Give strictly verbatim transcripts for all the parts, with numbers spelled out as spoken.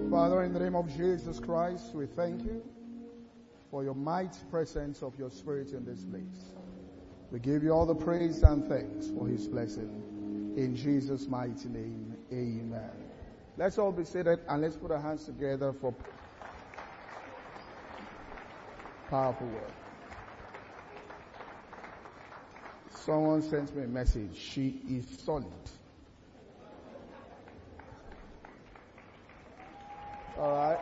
Father, in the name of Jesus Christ, we thank you for your mighty presence of your Spirit in this place. We give you all the praise and thanks for his blessing. In Jesus' mighty name, amen. Let's all be seated and let's put our hands together for powerful word. Someone sent me a message. She is solid. All right.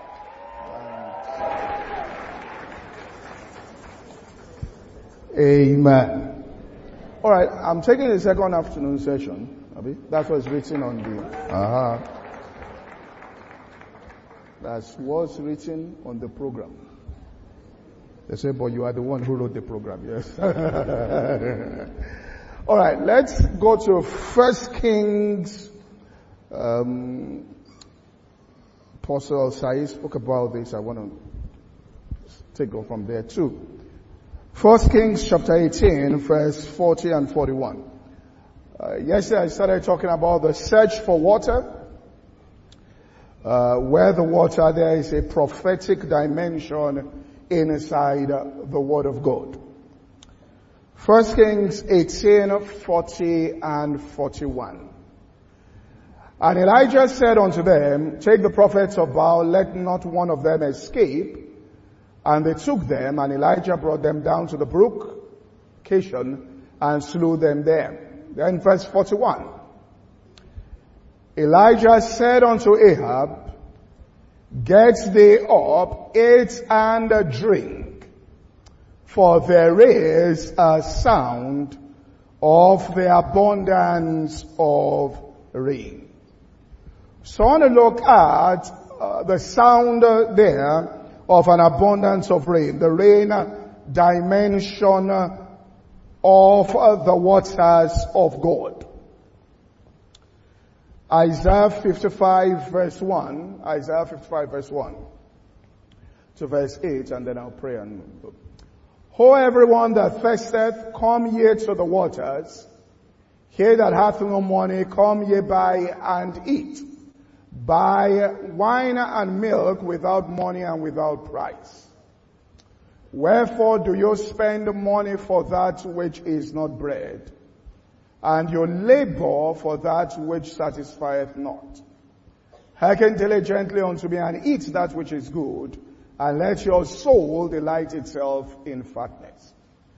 Um, amen. All right. I'm taking the second afternoon session. Abi? That's what's written on the. Uh-huh. That's what's written on the program. They say, but you are the one who wrote the program. Yes. All right. Let's go to First Kings. Um, Apostle Sai spoke about this. I want to take off from there too. First Kings chapter eighteen, verse forty and forty-one. Uh, yesterday I started talking about the search for water. Uh, where the water, there is a prophetic dimension inside uh, the Word of God. First Kings eighteen, forty and forty-one. And Elijah said unto them, take the prophets of Baal, let not one of them escape. And they took them, and Elijah brought them down to the brook Kishon, and slew them there. Then verse forty-one. Elijah said unto Ahab, get thee up, eat and drink, for there is a sound of the abundance of rain. So I want to look at uh, the sound uh, there of an abundance of rain, the rain dimension of uh, the waters of God. Isaiah fifty-five verse one, Isaiah fifty-five verse one to verse eight, and then I'll pray and Ho, everyone that thirsteth, come ye to the waters. He that hath no money, come ye buy and eat. Buy wine and milk without money and without price. Wherefore do you spend money for that which is not bread, and you labor for that which satisfieth not? Hearken diligently unto me and eat that which is good, and let your soul delight itself in fatness.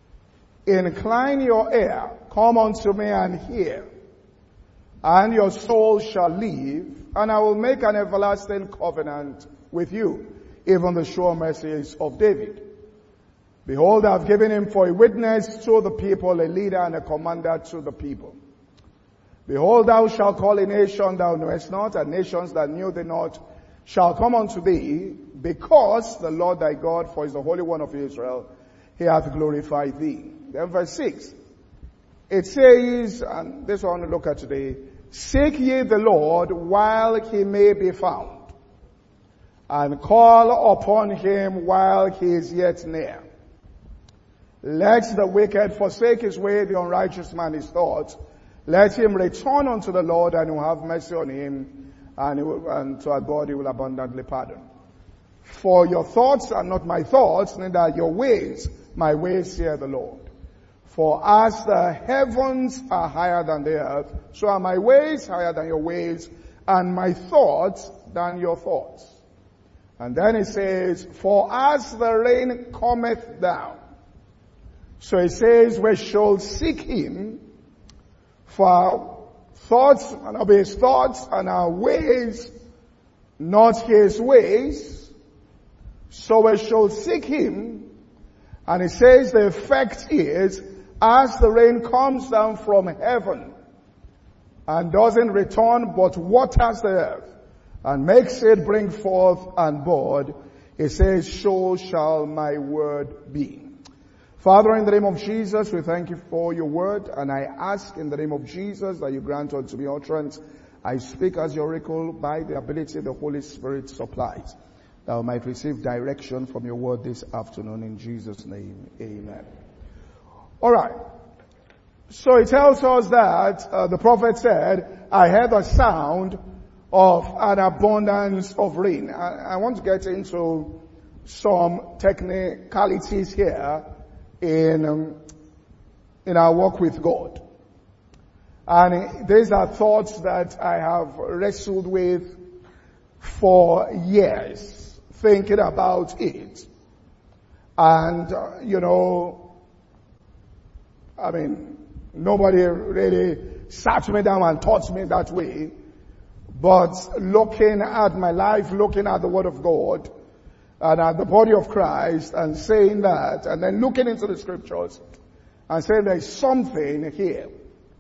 Incline your ear, come unto me and hear, and your soul shall live, and I will make an everlasting covenant with you, even the sure mercies of David. Behold, I have given him for a witness to the people, a leader and a commander to the people. Behold, thou shalt call a nation thou knowest not, and nations that knew thee not shall come unto thee, because the Lord thy God, for he is the Holy One of Israel, he hath glorified thee. Then verse six. It says, and this one I want to look at today, seek ye the Lord while he may be found, and call upon him while he is yet near. Let the wicked forsake his way, the unrighteous man his thoughts. Let him return unto the Lord, and he will have mercy on him, and, he will, and to our God he will abundantly pardon. For your thoughts are not my thoughts, neither are your ways my ways, saith the Lord. For as the heavens are higher than the earth, so are my ways higher than your ways, and my thoughts than your thoughts. And then it says, for as the rain cometh down, so it says, we shall seek him, for our thoughts and of his thoughts and our ways, not his ways. So we shall seek him, and it says the effect is, as the rain comes down from heaven and doesn't return but waters the earth and makes it bring forth and bud, it says, so shall my word be. Father, in the name of Jesus, we thank you for your word, and I ask in the name of Jesus that you grant unto me utterance. I speak as your oracle by the ability the Holy Spirit supplies, that I might receive direction from your word this afternoon. In Jesus' name, amen. All right. So it tells us that uh, the prophet said, I heard a sound of an abundance of rain. I, I want to get into some technicalities here in, um, in our walk with God. And these are thoughts that I have wrestled with for years, thinking about it. And, uh, you know, I mean, nobody really sat me down and taught me that way. But looking at my life, looking at the Word of God, and at the body of Christ, and saying that, and then looking into the Scriptures, and saying there's something here.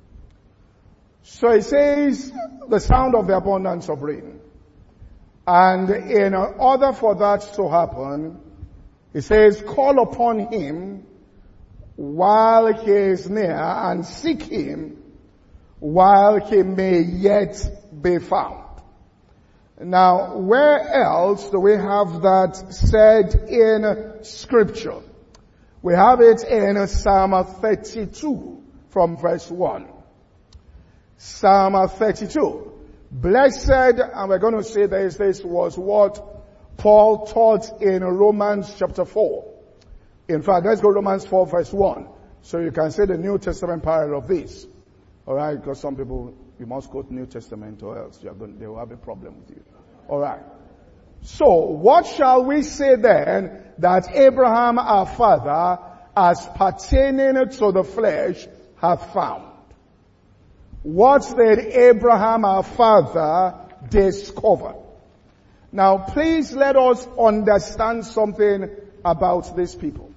So it says, the sound of the abundance of rain. And in order for that to happen, it says, call upon him while he is near, and seek him while he may yet be found. Now, where else do we have that said in Scripture? We have it in Psalm thirty-two from verse one. Psalm thirty-two. Blessed, and we're going to say this, this was what Paul taught in Romans chapter four. In fact, let's go Romans four verse one. So you can say the New Testament parallel of this. Alright, because some people, you must quote New Testament or else you're going, they will have a problem with you. Alright. So, what shall we say then that Abraham our father, as pertaining to the flesh, hath found? What did Abraham our father discover? Now please let us understand something about these people.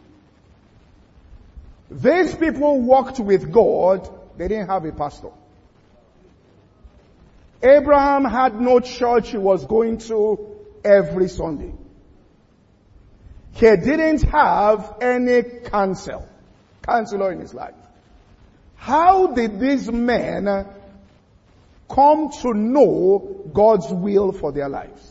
These people walked with God. They didn't have a pastor. Abraham had no church he was going to every Sunday. He didn't have any counsel, counselor in his life. How did these men come to know God's will for their lives?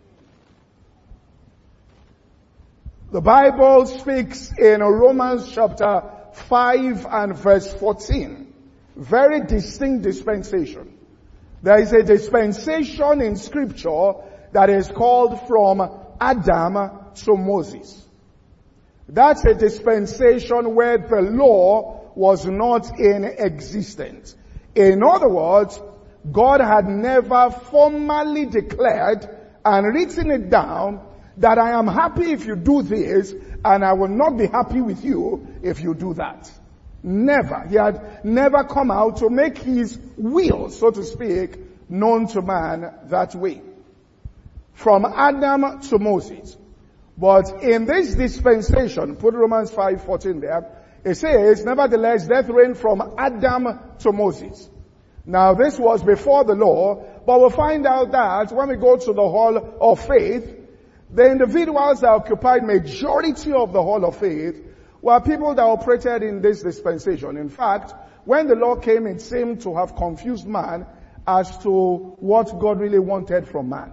The Bible speaks in Romans chapter five and verse fourteen. Very distinct dispensation. There is a dispensation in Scripture that is called from Adam to Moses. That's a dispensation where the law was not in existence. In other words, God had never formally declared and written it down that I am happy if you do this and I will not be happy with you if you do that. Never. He had never come out to make his will, so to speak, known to man that way. From Adam to Moses. But in this dispensation, put Romans five fourteen there, it says, nevertheless, death reigned from Adam to Moses. Now this was before the law, but we'll find out that when we go to the hall of faith, the individuals that occupied majority of the hall of faith were people that operated in this dispensation. In fact, when the law came, it seemed to have confused man as to what God really wanted from man.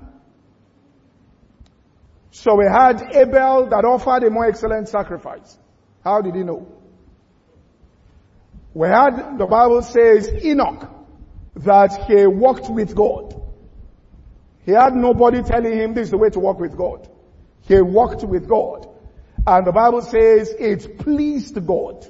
So we had Abel that offered a more excellent sacrifice. How did he know? We had, the Bible says, Enoch, that he walked with God. He had nobody telling him this is the way to walk with God. He walked with God. And the Bible says it pleased God.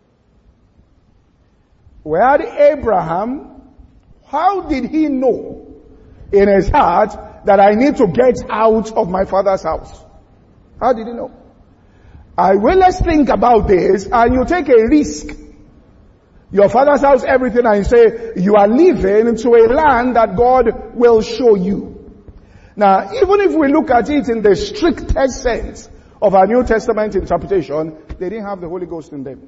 We had Abraham. How did he know in his heart that I need to get out of my father's house? How did he know? I will let's think about this, and you take a risk. Your father's house, everything, and you say, you are living into a land that God will show you. Now, even if we look at it in the strictest sense of our New Testament interpretation, they didn't have the Holy Ghost in them.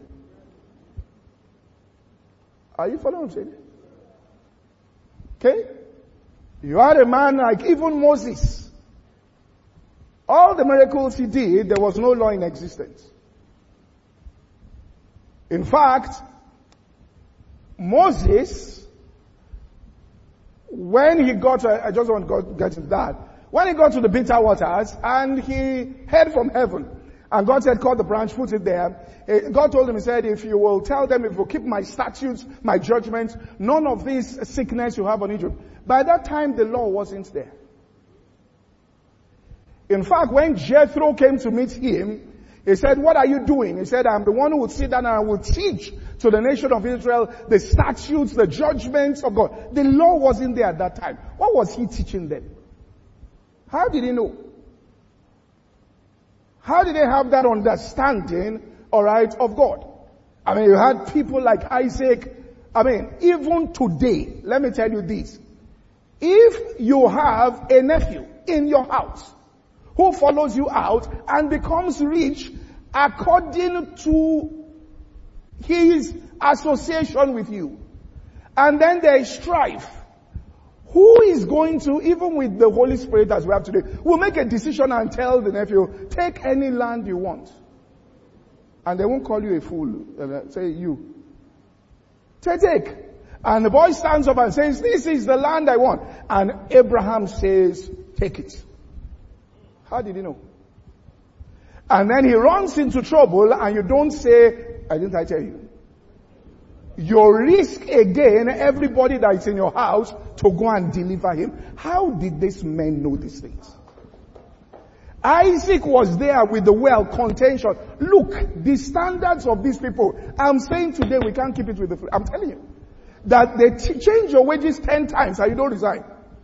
Are you following what I'm saying? Okay? You had a man like even Moses. All the miracles he did, there was no law in existence. In fact, Moses, when he got, to, I just want to get into that, when he got to the bitter waters and he heard from heaven And God said, cut the branch, put it there. God told him, he said, if you will tell them, if you keep my statutes, my judgments, none of this sickness you have on Egypt. By that time, the law wasn't there. In fact, when Jethro came to meet him, he said, what are you doing? He said, I'm the one who would sit down and I will teach to the nation of Israel the statutes, the judgments of God. The law wasn't there at that time. What was he teaching them? How did he know? How did they have that understanding, alright, of God? I mean, you had people like Isaac. I mean, even today, let me tell you this. If you have a nephew in your house who follows you out and becomes rich according to his association with you, and then there is strife, who is going to, even with the Holy Spirit as we have today, will make a decision and tell the nephew, take any land you want. And they won't call you a fool. Uh, say, you. Take, take. And the boy stands up and says, this is the land I want. And Abraham says, take it. How did he know? And then he runs into trouble and you don't say, I didn't I tell you? You risk again everybody that is in your house to go and deliver him. How did these men know these things? Isaac was there with the well, contention. Look, the standards of these people. I'm saying today we can't keep it with the, I'm telling you. That they t- change your wages ten times and you don't resign.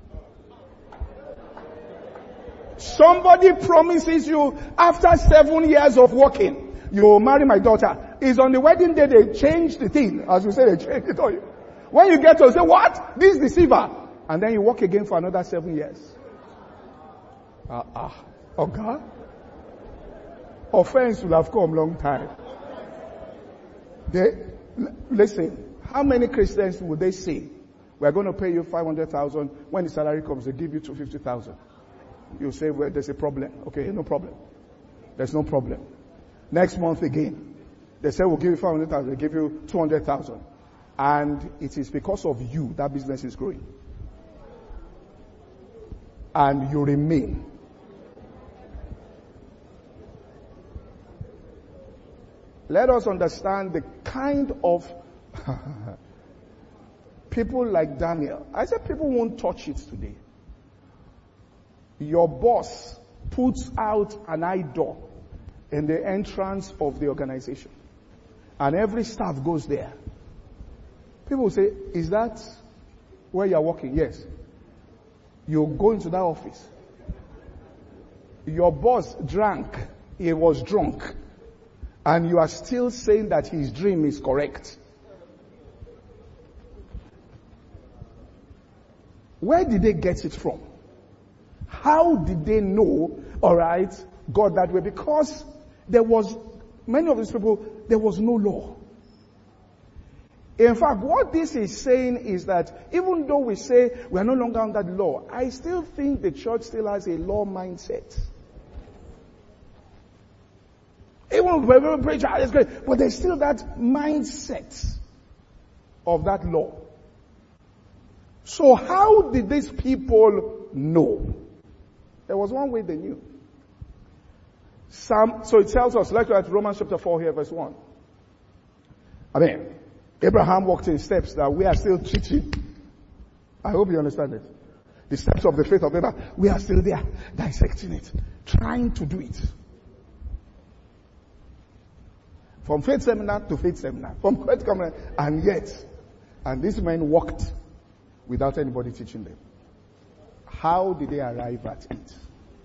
Somebody promises you after seven years of working, you will marry my daughter. Is on the wedding day they change the thing. As we say, they change it on you. When you get to say, what? This deceiver. And then you work again for another seven years. Ah, uh, ah. Uh, okay. Offense will have come long time. They, listen, how many Christians would they say, we're going to pay you five hundred thousand. When the salary comes, they give you two hundred fifty thousand. You say, well, there's a problem. Okay, no problem. There's no problem. Next month again. They say, we'll give you five hundred thousand. They give you two hundred thousand. And it is because of you that business is growing. And you remain. Let us understand the kind of people like Daniel. I said people won't touch it today. Your boss puts out an idol in the entrance of the organization. And every staff goes there. People will say, is that where you are working? Yes. You go into that office. Your boss drank. He was drunk. And you are still saying that his dream is correct. Where did they get it from? How did they know, alright, God that way? Because there was, many of these people, there was no law. In fact, what this is saying is that even though we say we are no longer under the law, I still think the church still has a law mindset. Even when we preach, it's great, but there's still that mindset of that law. So how did these people know? There was one way they knew. Some, so it tells us, let's look at Romans chapter four here, verse one. I mean, Abraham walked in steps that we are still teaching. I hope you understand it. The steps of the faith of Abraham, we are still there, dissecting it, trying to do it. From faith seminar to faith seminar, from faith seminar, and yet, and these men walked without anybody teaching them. How did they arrive at it?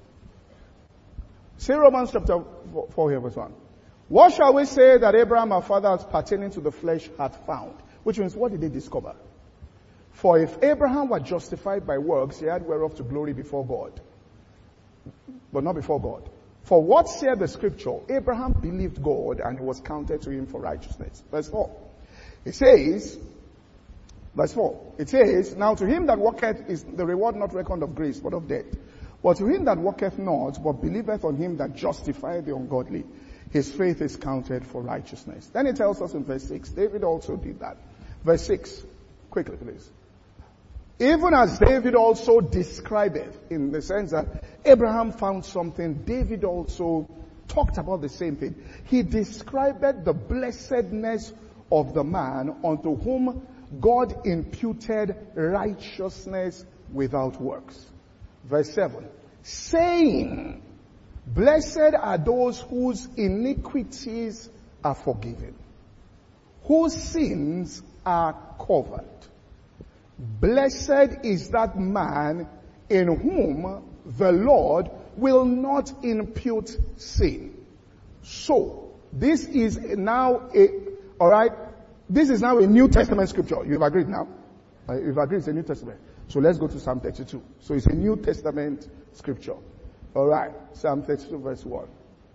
Say Romans chapter four here, verse one. What shall we say that Abraham our father pertaining to the flesh hath found? Which means, what did they discover? For if Abraham were justified by works, he had whereof to glory before God. But not before God. For what saith the scripture? Abraham believed God and it was counted to him for righteousness. Verse four. It says, verse four. It says, now to him that worketh is the reward not reckoned of grace, but of debt. But to him that worketh not, but believeth on him that justifieth the ungodly, his faith is counted for righteousness. Then it tells us in verse six, David also did that. Verse six, quickly please. Even as David also describeth, in the sense that Abraham found something, David also talked about the same thing. He described the blessedness of the man unto whom God imputed righteousness without works. Verse seven. Saying, blessed are those whose iniquities are forgiven, whose sins are covered. Blessed is that man in whom the Lord will not impute sin. So, this is now a, alright, this is now a New Testament scripture. You've agreed now? Uh, you've agreed it's a New Testament. So let's go to Psalm thirty-two. So it's a New Testament scripture. Alright, Psalm thirty-two verse one.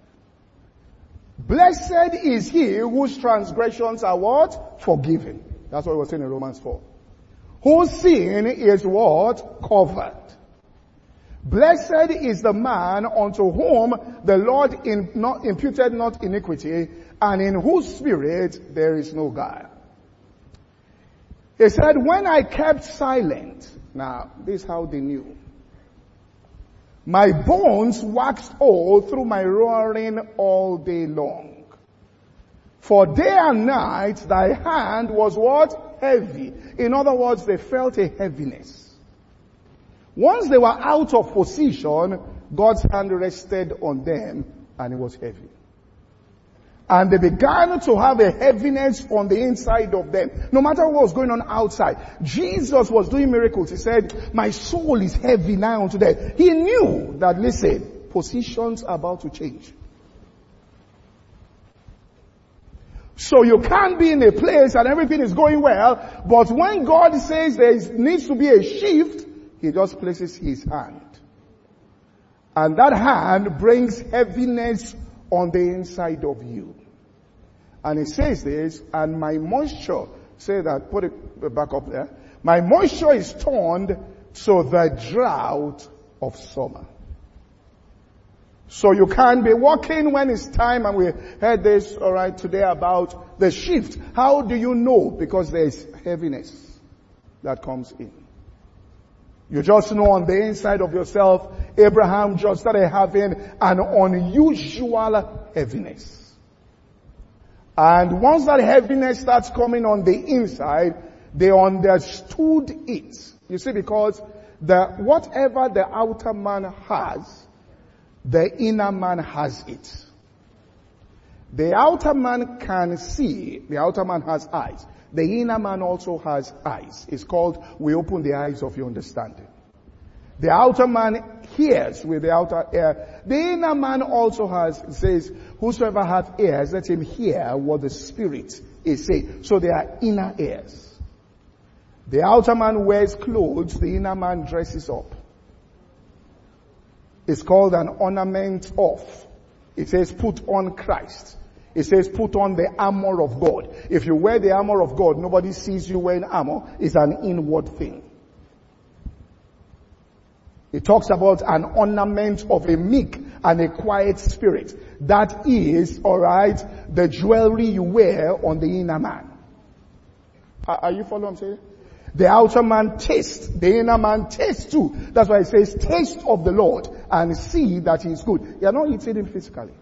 Blessed is he whose transgressions are what? Forgiven. That's what we were saying in Romans four. Whose sin is what? Covered. Blessed is the man unto whom the Lord in, not, imputed not iniquity, and in whose spirit there is no guile. He said, when I kept silent, now this is how they knew. My bones waxed old through my roaring all day long. For day and night thy hand was what? Heavy. In other words, they felt a heaviness. Once they were out of position, God's hand rested on them and it was heavy. And they began to have a heaviness on the inside of them. No matter what was going on outside. Jesus was doing miracles. He said, my soul is heavy now unto death. He knew that, listen, positions are about to change. So you can't be in a place and everything is going well, but when God says there is, needs to be a shift, He just places His hand. And that hand brings heaviness on the inside of you. And He says this, and my moisture, say that, put it back up there. My moisture is turned to the drought of summer. So you can't be walking when it's time, and we heard this, alright, today about the shift. How do you know? Because there's heaviness that comes in. You just know on the inside of yourself, Abraham just started having an unusual heaviness. And once that heaviness starts coming on the inside, they understood it. You see, because the, whatever the outer man has, the inner man has it. The outer man can see, the outer man has eyes. The inner man also has eyes. It's called, we open the eyes of your understanding. The outer man hears with the outer ear. The inner man also has, it says, whosoever hath ears, let him hear what the Spirit is saying. So there are inner ears. The outer man wears clothes, the inner man dresses up. It's called an ornament of. It says put on Christ. It says put on the armor of God. If you wear the armor of God, nobody sees you wearing armor. It's an inward thing. It talks about an ornament of a meek and a quiet spirit. That is, alright, the jewelry you wear on the inner man. Are you following what I'm saying? The outer man tastes, the inner man tastes too. That's why it says, taste of the Lord and see that He is good. You are not eating Him physically.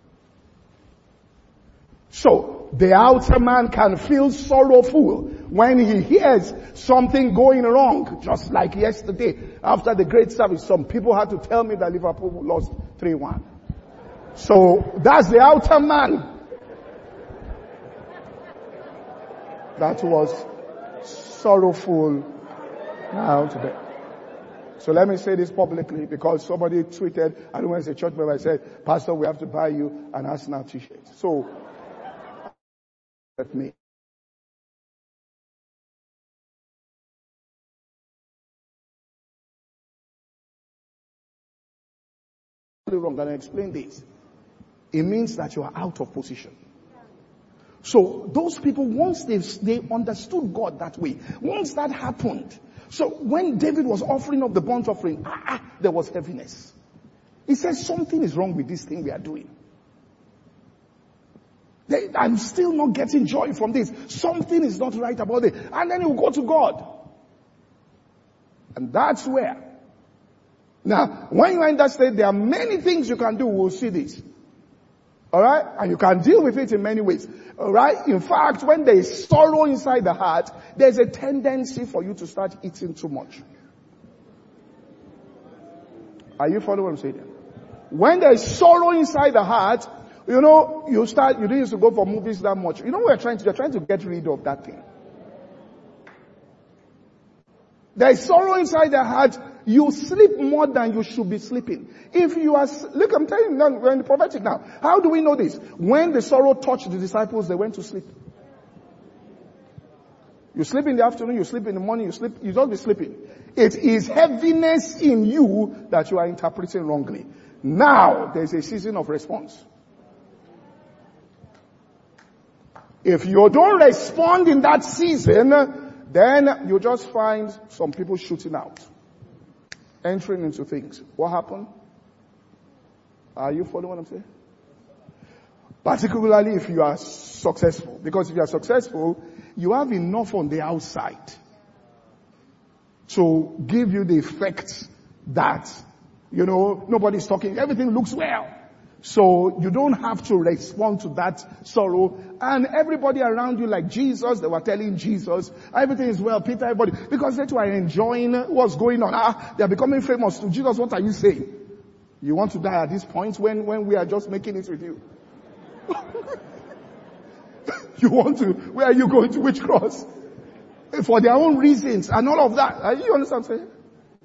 So, the outer man can feel sorrowful when he hears something going wrong. Just like yesterday, after the great service, some people had to tell me that Liverpool lost three one. So, that's the outer man. That was sorrowful now today. So let me say this publicly, because somebody tweeted, I don't want to say church member, I said, Pastor, we have to buy you an Arsenal t-shirt. So, let me. Wrong, can I explain this? It means that you are out of position. So those people, once they they understood God that way, once that happened, so when David was offering up the burnt offering, ah, ah, there was heaviness. He says something is wrong with this thing we are doing. They, I'm still not getting joy from this. Something is not right about it. And then you go to God. And that's where. Now, when you understand there are many things you can do, we'll see this. Alright? And you can deal with it in many ways. Alright? In fact, when there is sorrow inside the heart, there's a tendency for you to start eating too much. Are you following what I'm saying? When there is sorrow inside the heart, you know, you start, you don't used to go for movies that much. You know what we're trying to, you're trying to get rid of that thing. There is sorrow inside the heart. You sleep more than you should be sleeping. If you are, look, I'm telling you now, we're in the prophetic now. How do we know this? When the sorrow touched the disciples, they went to sleep. You sleep in the afternoon, you sleep in the morning, you sleep, you don't be sleeping. It is heaviness in you that you are interpreting wrongly. Now, there's a season of response. If you don't respond in that season, then you just find some people shooting out. Entering into things. What happened? Are you following what I'm saying? Particularly if you are successful. Because if you are successful, you have enough on the outside to give you the effect that, you know, nobody's talking, everything looks well. So you don't have to respond to that sorrow. And everybody around you, like Jesus, they were telling Jesus, everything is well, Peter, everybody, because they too are enjoying what's going on. Ah, they are becoming famous. To Jesus, what are you saying? You want to die at this point when, when we are just making it with you? You want to, where are you going to? Which cross? For their own reasons and all of that. Are you understand what I'm saying?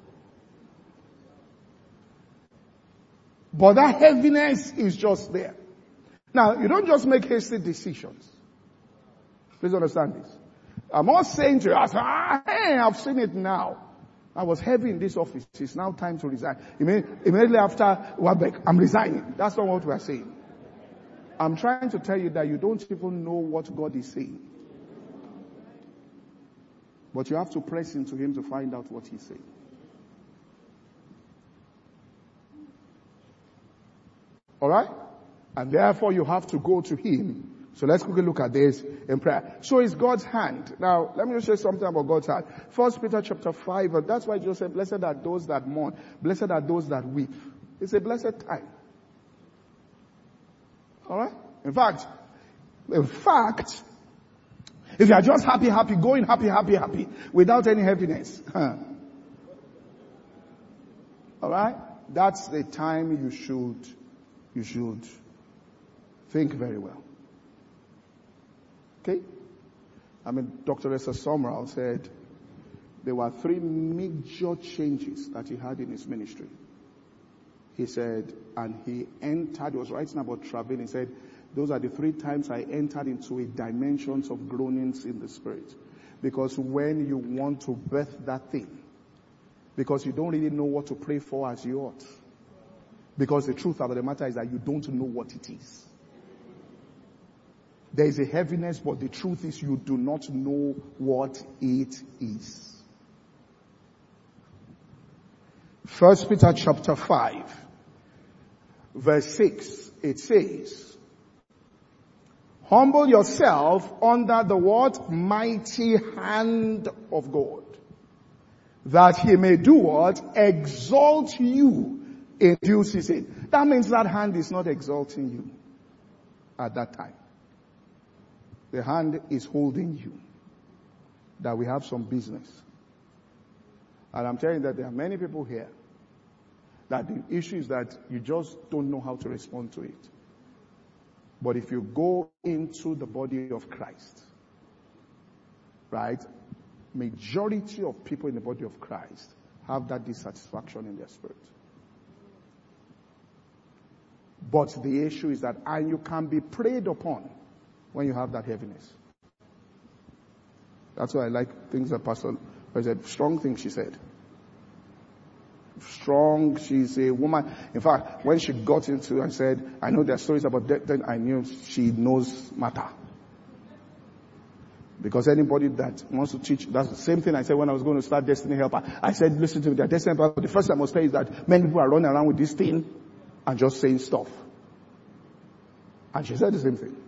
But that heaviness is just there. Now, you don't just make hasty decisions. Please understand this. I'm not saying to you, ah, hey, I've seen it now. I was heavy in this office. It's now time to resign. Immediately after Wabek, I'm resigning. That's not what we're saying. I'm trying to tell you that you don't even know what God is saying. But you have to press into Him to find out what He's saying. Alright? And therefore you have to go to Him. So let's quickly look at this in prayer. So it's God's hand. Now, let me just say something about God's hand. First Peter chapter five, and that's why Jesus said, blessed are those that mourn. Blessed are those that weep. It's a blessed time. Alright? In fact, in fact, if you are just happy, happy, going happy, happy, happy, without any heaviness. Huh. Alright? That's the time you should You should think very well. Okay? I mean, Doctor Esther Sumrall said there were three major changes that he had in his ministry. He said, and he entered, he was writing about traveling, he said, those are the three times I entered into a dimensions of groanings in the spirit. Because when you want to birth that thing, because you don't really know what to pray for as you ought. Because the truth about the matter is that you don't know what it is. There is a heaviness, but the truth is you do not know what it is. First Peter chapter five, verse six, it says, humble yourself under the what? Mighty hand of God, that He may do what? Exalt you in due season. That means that hand is not exalting you at that time. The hand is holding you. That we have some business. And I'm telling you that there are many people here that the issue is that you just don't know how to respond to it. But if you go into the body of Christ, right, majority of people in the body of Christ have that dissatisfaction in their spirit. But the issue is that, and you can be preyed upon when you have that heaviness. That's why I like things that Pastor said, strong things she said. Strong, she's a woman. In fact, when she got into and said, I know there are stories about death, then I knew she knows matter. Because anybody that wants to teach, that's the same thing I said when I was going to start Destiny Helper. I said, listen to me, that Destiny Helper, the first thing I must say is that many people are running around with this thing and just saying stuff. And she said the same thing.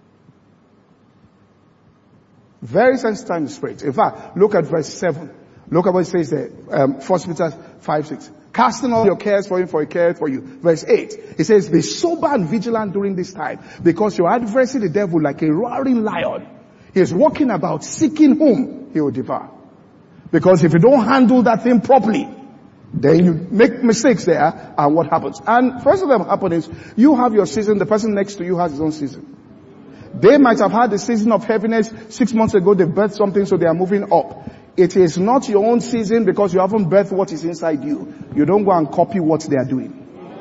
Very sensitive in the spirit. In fact, look at verse seven. Look at what it says there. Um, First Peter five, six. Casting all your cares for him, for he cares for you. Verse eight. It says, be sober and vigilant during this time, because your adversary, the devil, like a roaring lion, he is walking about seeking whom he will devour. Because if you don't handle that thing properly, then you make mistakes there, and what happens? And first of them happen is, you have your season, the person next to you has his own season. They might have had the season of heaviness six months ago, they birthed something, so they are moving up. It is not your own season because you haven't birthed what is inside you. You don't go and copy what they are doing.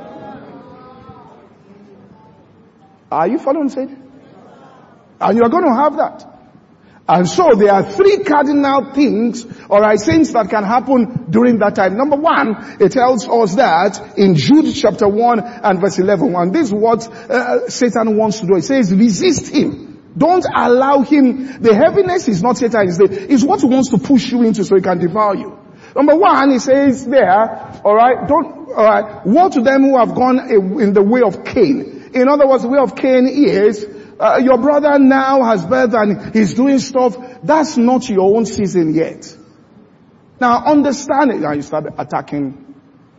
Are you following what I'm saying? And you are going to have that. And so there are three cardinal things, alright, things that can happen during that time. Number one, it tells us that in Jude chapter one and verse eleven, and this is what uh, Satan wants to do. It says, resist him. Don't allow him. The heaviness is not Satan, it's, the, it's what he wants to push you into so he can devour you. Number one, he says there, alright, don't, alright, woe to them who have gone in the way of Cain. In other words, the way of Cain is, uh, your brother now has birth and he's doing stuff. That's not your own season yet. Now understand it. Now you start attacking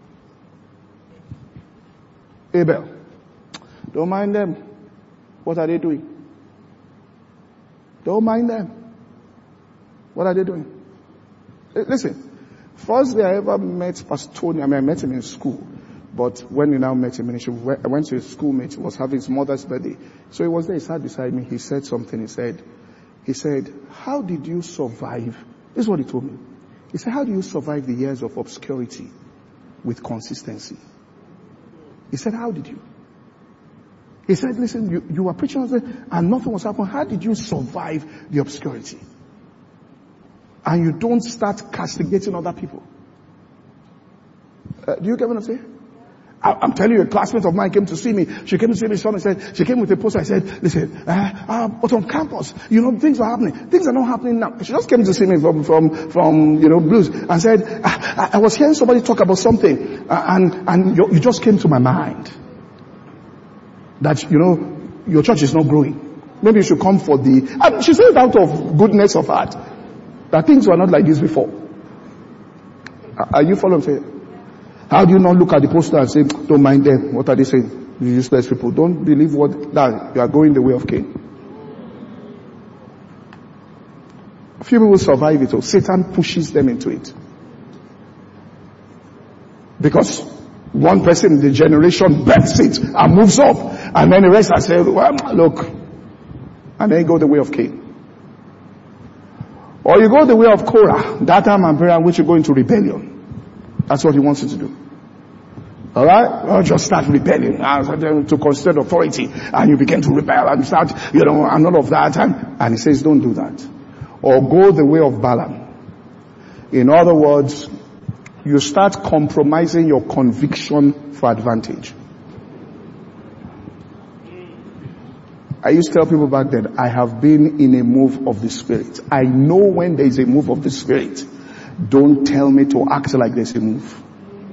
Abel. Don't mind them. What are they doing? Don't mind them. What are they doing? Listen, first day I ever met Pastor Tony, I mean I met him in school, but when we now met him in ministry, I went to his schoolmate, he was having his mother's birthday. So he was there, he sat beside me, he said something, he said, he said, how did you survive? This is what he told me. He said, how do you survive the years of obscurity with consistency? He said, how did you? He said, listen, you, you were preaching and nothing was happening. How did you survive the obscurity? And you don't start castigating other people. Uh, do you get what I'm saying? I, I'm telling you, a classmate of mine came to see me. She came to see me, son, and said, she came with a poster. I said, listen, uh, uh, but on campus, you know, things are happening. Things are not happening now. She just came to see me from, from, from, you know, Blues and said, I, I, I was hearing somebody talk about something uh, and, and you, you just came to my mind. That, you know, your church is not growing. Maybe you should come for the, and she said it out of goodness of heart. That things were not like this before. Are you following me? How do you not look at the poster and say, don't mind them, what are they saying? You useless people. Don't believe what, that you are going the way of Cain. A few people survive it, or Satan pushes them into it. Because one person in the generation births it and moves up, and then the rest are saying, well, look, and then you go the way of Cain. Or you go the way of Korah, Dathan and Abiram, which you go into rebellion. That's what he wants you to do. Alright? Or just start rebelling uh, to consider authority, and you begin to rebel and start, you know, and all of that. And, and he says, don't do that. Or go the way of Balaam. In other words, you start compromising your conviction for advantage. I used to tell people back then, I have been in a move of the Spirit. I know when there is a move of the Spirit. Don't tell me to act like there's a move.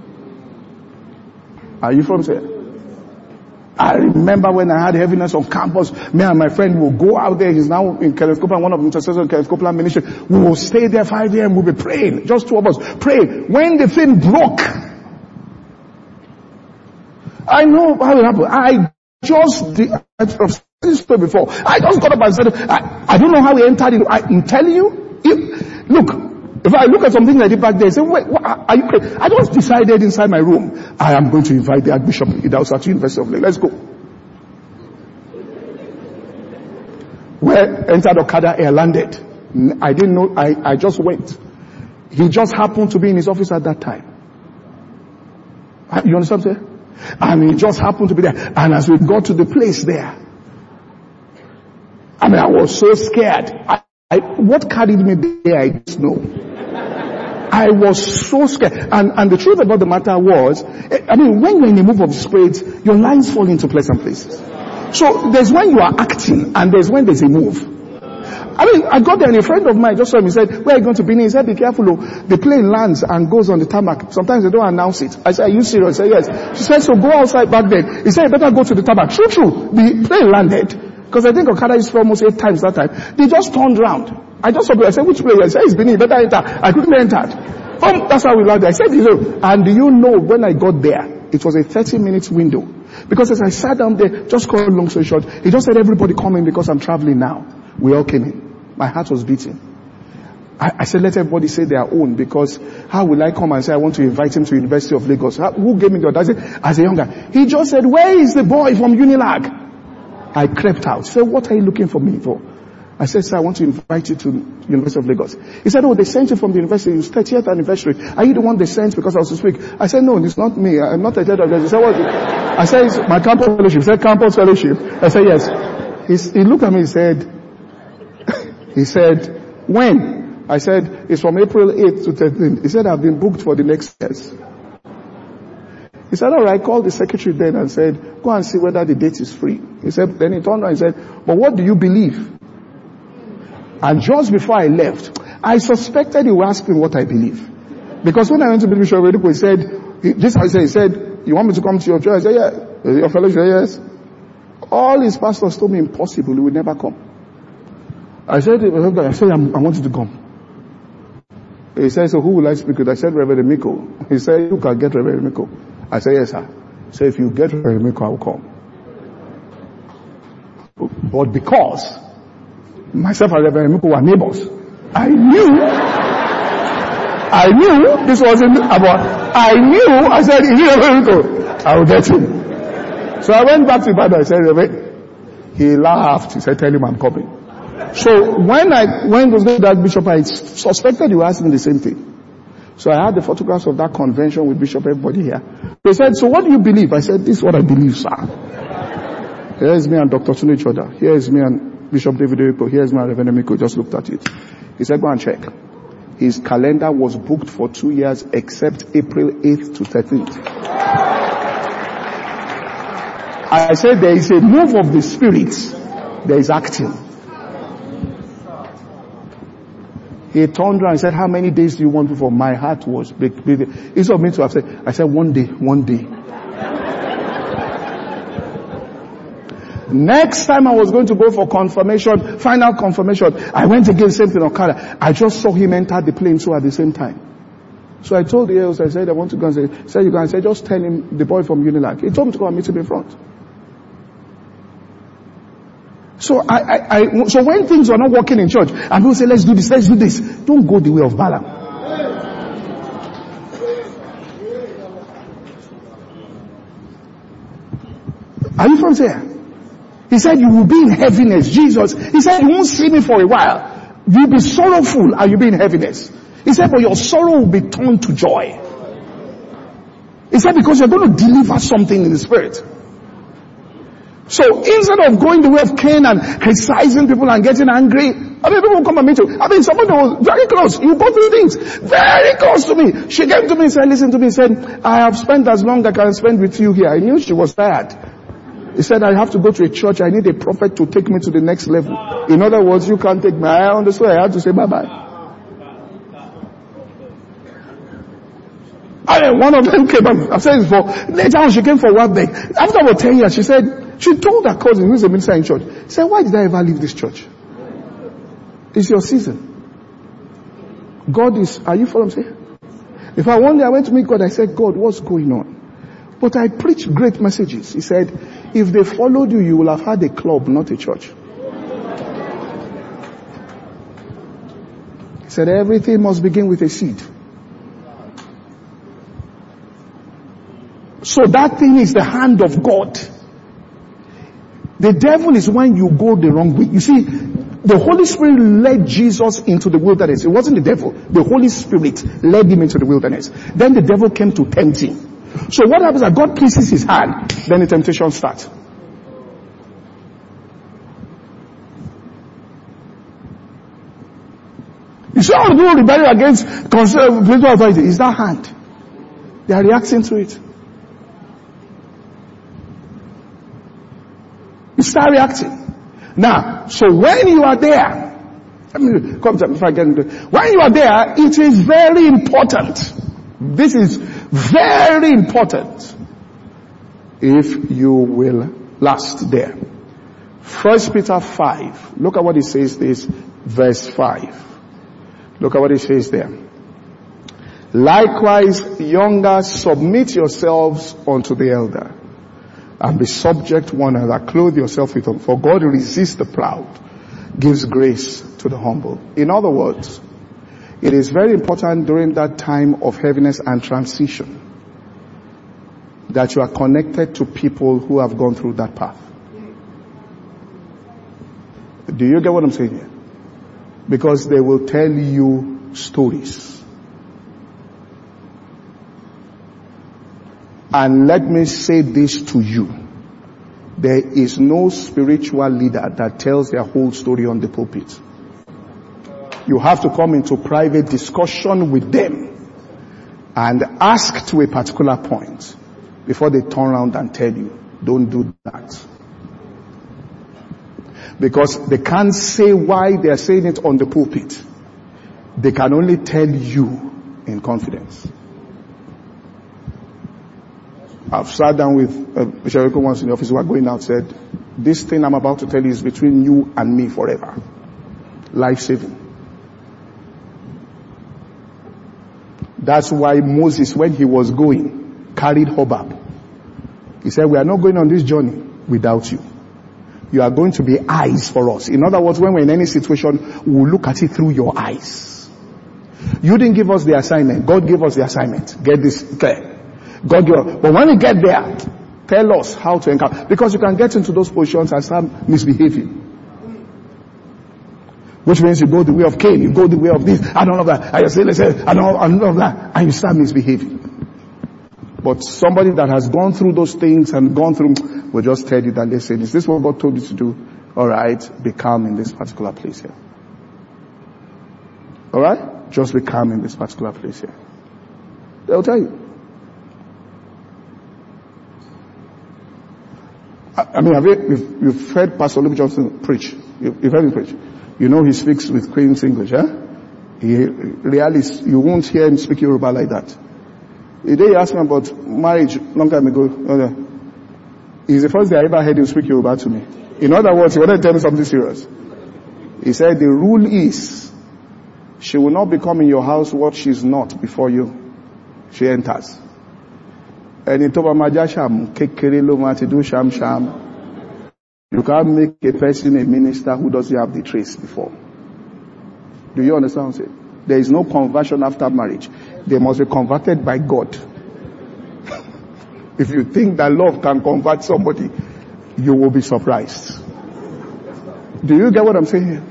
Are you from there? I remember when I had heaviness on campus, me and my friend will go out there. He's now in Kenneth Copeland, one of the intercessors in Kenneth Copeland ministry. We will stay there five a.m. We'll be praying. Just two of us. Pray. When the thing broke, I know how it happened. I just did, I've said this story before. I just got up and said, I, I don't know how we entered it. I, I'm telling you, if, look, if I look at something I did back there and say, wait, what, are you crazy? I just decided inside my room, I am going to invite the Archbishop Idausa to University of Lagos. Let's go. Where entered Okada Air, landed. I didn't know, I, I just went. He just happened to be in his office at that time. You understand what I'm saying? And he just happened to be there. And as we got to the place there, I mean, I was so scared. I, I, what carried me there, I don't know. I was so scared. And, and the truth about the matter was, I mean, when you're in a move of the Spirit, your lines fall into pleasant places. So there's when you are acting, and there's when there's a move. I mean, I got there and a friend of mine just saw me, he said, where are you going to be? He said, be careful, oh, the plane lands and goes on the tarmac. Sometimes they don't announce it. I said, are you serious? He said, yes. She said, so go outside back then. He said, you better go to the tarmac. True, true. The plane landed. Because I think Okada is for almost eight times that time. They just turned around. I just saw people. I said, which player? I said, it's Benin. Better enter. I quickly entered. Oh, that's how we landed. I said, you know. And do you know, when I got there, it was a thirty minutes window. Because as I sat down there, just call long story short, he just said, everybody come in because I'm traveling now. We all came in. My heart was beating. I, I said, let everybody say their own, because how will I come and say I want to invite him to University of Lagos? How, who gave me the audacity? As a younger. He just said, where is the boy from Unilag? I crept out. He said, what are you looking for me for? I said, sir, I want to invite you to University of Lagos. He said, oh, they sent you from the university. It's thirtieth anniversary. Are you the one they sent because I was to speak? I said, no, it's not me. I'm not thirtieth anniversary. He said, what is it? I said, it's my campus fellowship. He said, campus fellowship. I said, yes. He, he looked at me and said, he said, when? I said, it's from April eighth to thirteenth. He said, I've been booked for the next years. He said, all right, call the secretary then and said, go and see whether the date is free. He said, then he turned around and said, but what do you believe? And just before I left, I suspected he was asking what I believe. Because when I went to Bishop Oyedepo, he said, he, this I said, he said, you want me to come to your church? I said, yeah. Your fellowship? Yes. All his pastors told me impossible, he would never come. I said, I said, I'm, I wanted to come. He said, so who will I speak with? I said, Reverend Miko. He said, you can get Reverend Miko. I said, yes, sir. So if you get Reverend Miko, I will come. But because myself and Reverend Miko were neighbors, I knew, I knew this wasn't about, I knew, I said, if you Reverend Miko, I will get him. So I went back to Ibadan, I said, Reverend. He laughed. He said, tell him I'm coming. So when I, when was going to that bishop, I suspected you were asking the same thing. So I had the photographs of that convention with Bishop, everybody here. They said, so what do you believe? I said, this is what I believe, sir. Here is me and Doctor Tune Choda. Here is me and Bishop David Oyedepo. Here is me and Reverend Miko. Just looked at it. He said, go and check. His calendar was booked for two years except April eighth to thirteenth. I said, there is a move of the Spirit. There is acting. He turned around and said, how many days do you want before? My heart was big. big. Instead of me to have said, I said, one day, one day. Next time I was going to go for confirmation, final confirmation, I went again, same thing, Okada. I just saw him enter the plane too at the same time. So I told the else, I said, I want to go and say, he said, you can say, just tell him the boy from Unilag. He told me to go and meet him in front. So I, I, I, so when things are not working in church, and people say, let's do this, let's do this, don't go the way of Balaam. Are you from here? He said, you will be in heaviness. Jesus, he said, you won't see me for a while. You'll be sorrowful and you'll be in heaviness. He said, but your sorrow will be turned to joy. He said, because you're going to deliver something in the spirit. So instead of going the way of Cain and criticizing people and getting angry, I mean, people will come and meet you. I mean, somebody was very close. You go through things very close to me. She came to me and said, listen to me, said, I have spent as long as I can spend with you here. I knew she was tired. He said, I have to go to a church. I need a prophet to take me to the next level. In other words, you can't take me. I understood. I had to say bye-bye. I mean, one of them came, I've said this before, later on she came for one day. After about ten years, she said, she told her cousin who's a minister in church, she said, why did I ever leave this church? It's your season. God is, are you following me? If I one day I went to meet God, I said, God, what's going on? But I preached great messages. He said, if they followed you, you will have had a club, not a church. He said, everything must begin with a seed. So that thing is the hand of God. The devil is when you go the wrong way. You see, the Holy Spirit led Jesus into the wilderness. It wasn't the devil. The Holy Spirit led him into the wilderness. Then the devil came to tempt him. So what happens is God places his hand, then the temptation starts. You see all the people rebelling against spiritual authority. Is that hand? They are reacting to it. You start reacting. Now, so when you are there, let me come to if I get into it. When you are there, it is very important. This is very important if you will last there. First Peter five. Look at what it says this, verse five. Look at what it says there. Likewise, younger, submit yourselves unto the elder, and be subject one another. Clothe yourself with them. For God resists the proud, gives grace to the humble. In other words, it is very important during that time of heaviness and transition that you are connected to people who have gone through that path. Do you get what I'm saying here? Because they will tell you stories. And let me say this to you. There is no spiritual leader that tells their whole story on the pulpit. You have to come into private discussion with them and ask to a particular point before they turn around and tell you. Don't do that. Because they can't say why they are saying it on the pulpit. They can only tell you in confidence. I've sat down with uh, Sheriko once in the office. We were going out, said, this thing I'm about to tell you is between you and me forever. Life-saving. That's why Moses, when he was going, carried Hobab. He said, we are not going on this journey without you. You are going to be eyes for us. In other words, when we're in any situation, we'll look at it through your eyes. You didn't give us the assignment. God gave us the assignment. Get this clear. God gave us. But when we get there, tell us how to encounter. Because you can get into those positions and start misbehaving. Which means you go the way of Cain, you go the way of this, and all of that. And you say, let's say, and all, and all of that. And you start misbehaving. But somebody that has gone through those things and gone through will just tell you that, listen, is this what God told you to do? Alright, be calm in this particular place here. Alright? Just be calm in this particular place here. They'll tell you. I, I mean, have you, you've, you've heard Pastor Luke Johnson preach. You've, you've heard him preach. You know he speaks with Queen's English, huh? He really, you won't hear him speak Yoruba like that. The day he asked me about marriage long time ago, okay, he's the first day I ever heard him speak Yoruba to me. In other words, he wanted to tell me something serious. He said, the rule is, she will not become in your house what she's not before you. She enters. And in Tobamajasham, Kekere Lomatidu Sham Sham. You can't make a person a minister who doesn't have the trace before. Do you understand what I'm saying? There is no conversion after marriage. They must be converted by God. If you think that love can convert somebody, you will be surprised. Do you get what I'm saying here?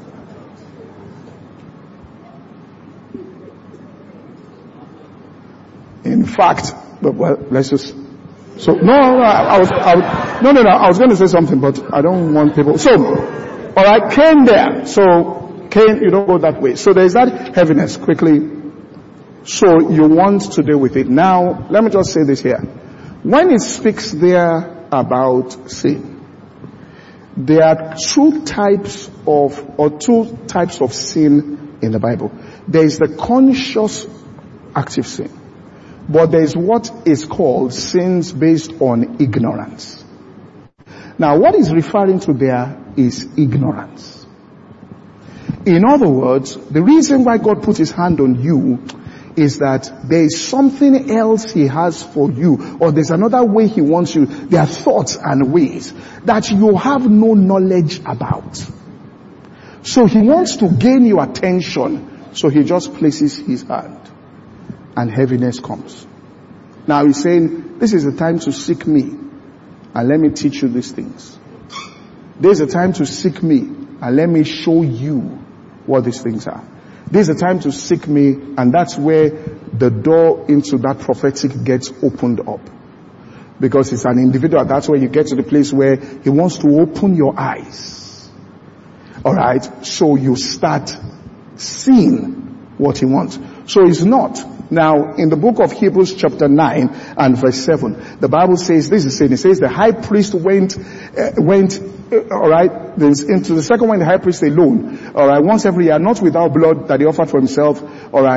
In fact, but well, let's just. So no, no, I, I was, I was, no, no, no. I was going to say something, but I don't want people. So, all right, Cain there. So, Cain, you don't go that way. So there is that heaviness. Quickly. So you want to deal with it. Now, let me just say this here. When it speaks there about sin, there are two types of, or two types of sin in the Bible. There is the conscious active sin. But there is what is called sins based on ignorance. Now, what is referring to there is ignorance. In other words, the reason why God put his hand on you is that there is something else he has for you, or there's another way he wants you. There are thoughts and ways that you have no knowledge about. So he wants to gain your attention, so he just places his hand. And heaviness comes. Now he's saying, this is the time to seek me, and let me teach you these things. This is the time to seek me, and let me show you what these things are. This is the time to seek me, and that's where the door into that prophetic gets opened up. Because it's an individual, that's where you get to the place where he wants to open your eyes. Alright, so you start seeing what he wants. So it's not. Now, in the book of Hebrews chapter nine and verse seven, the Bible says, this is saying, it says the high priest went, uh, went, uh, alright, into the second one, the high priest alone, alright, once every year, not without blood that he offered for himself, alright,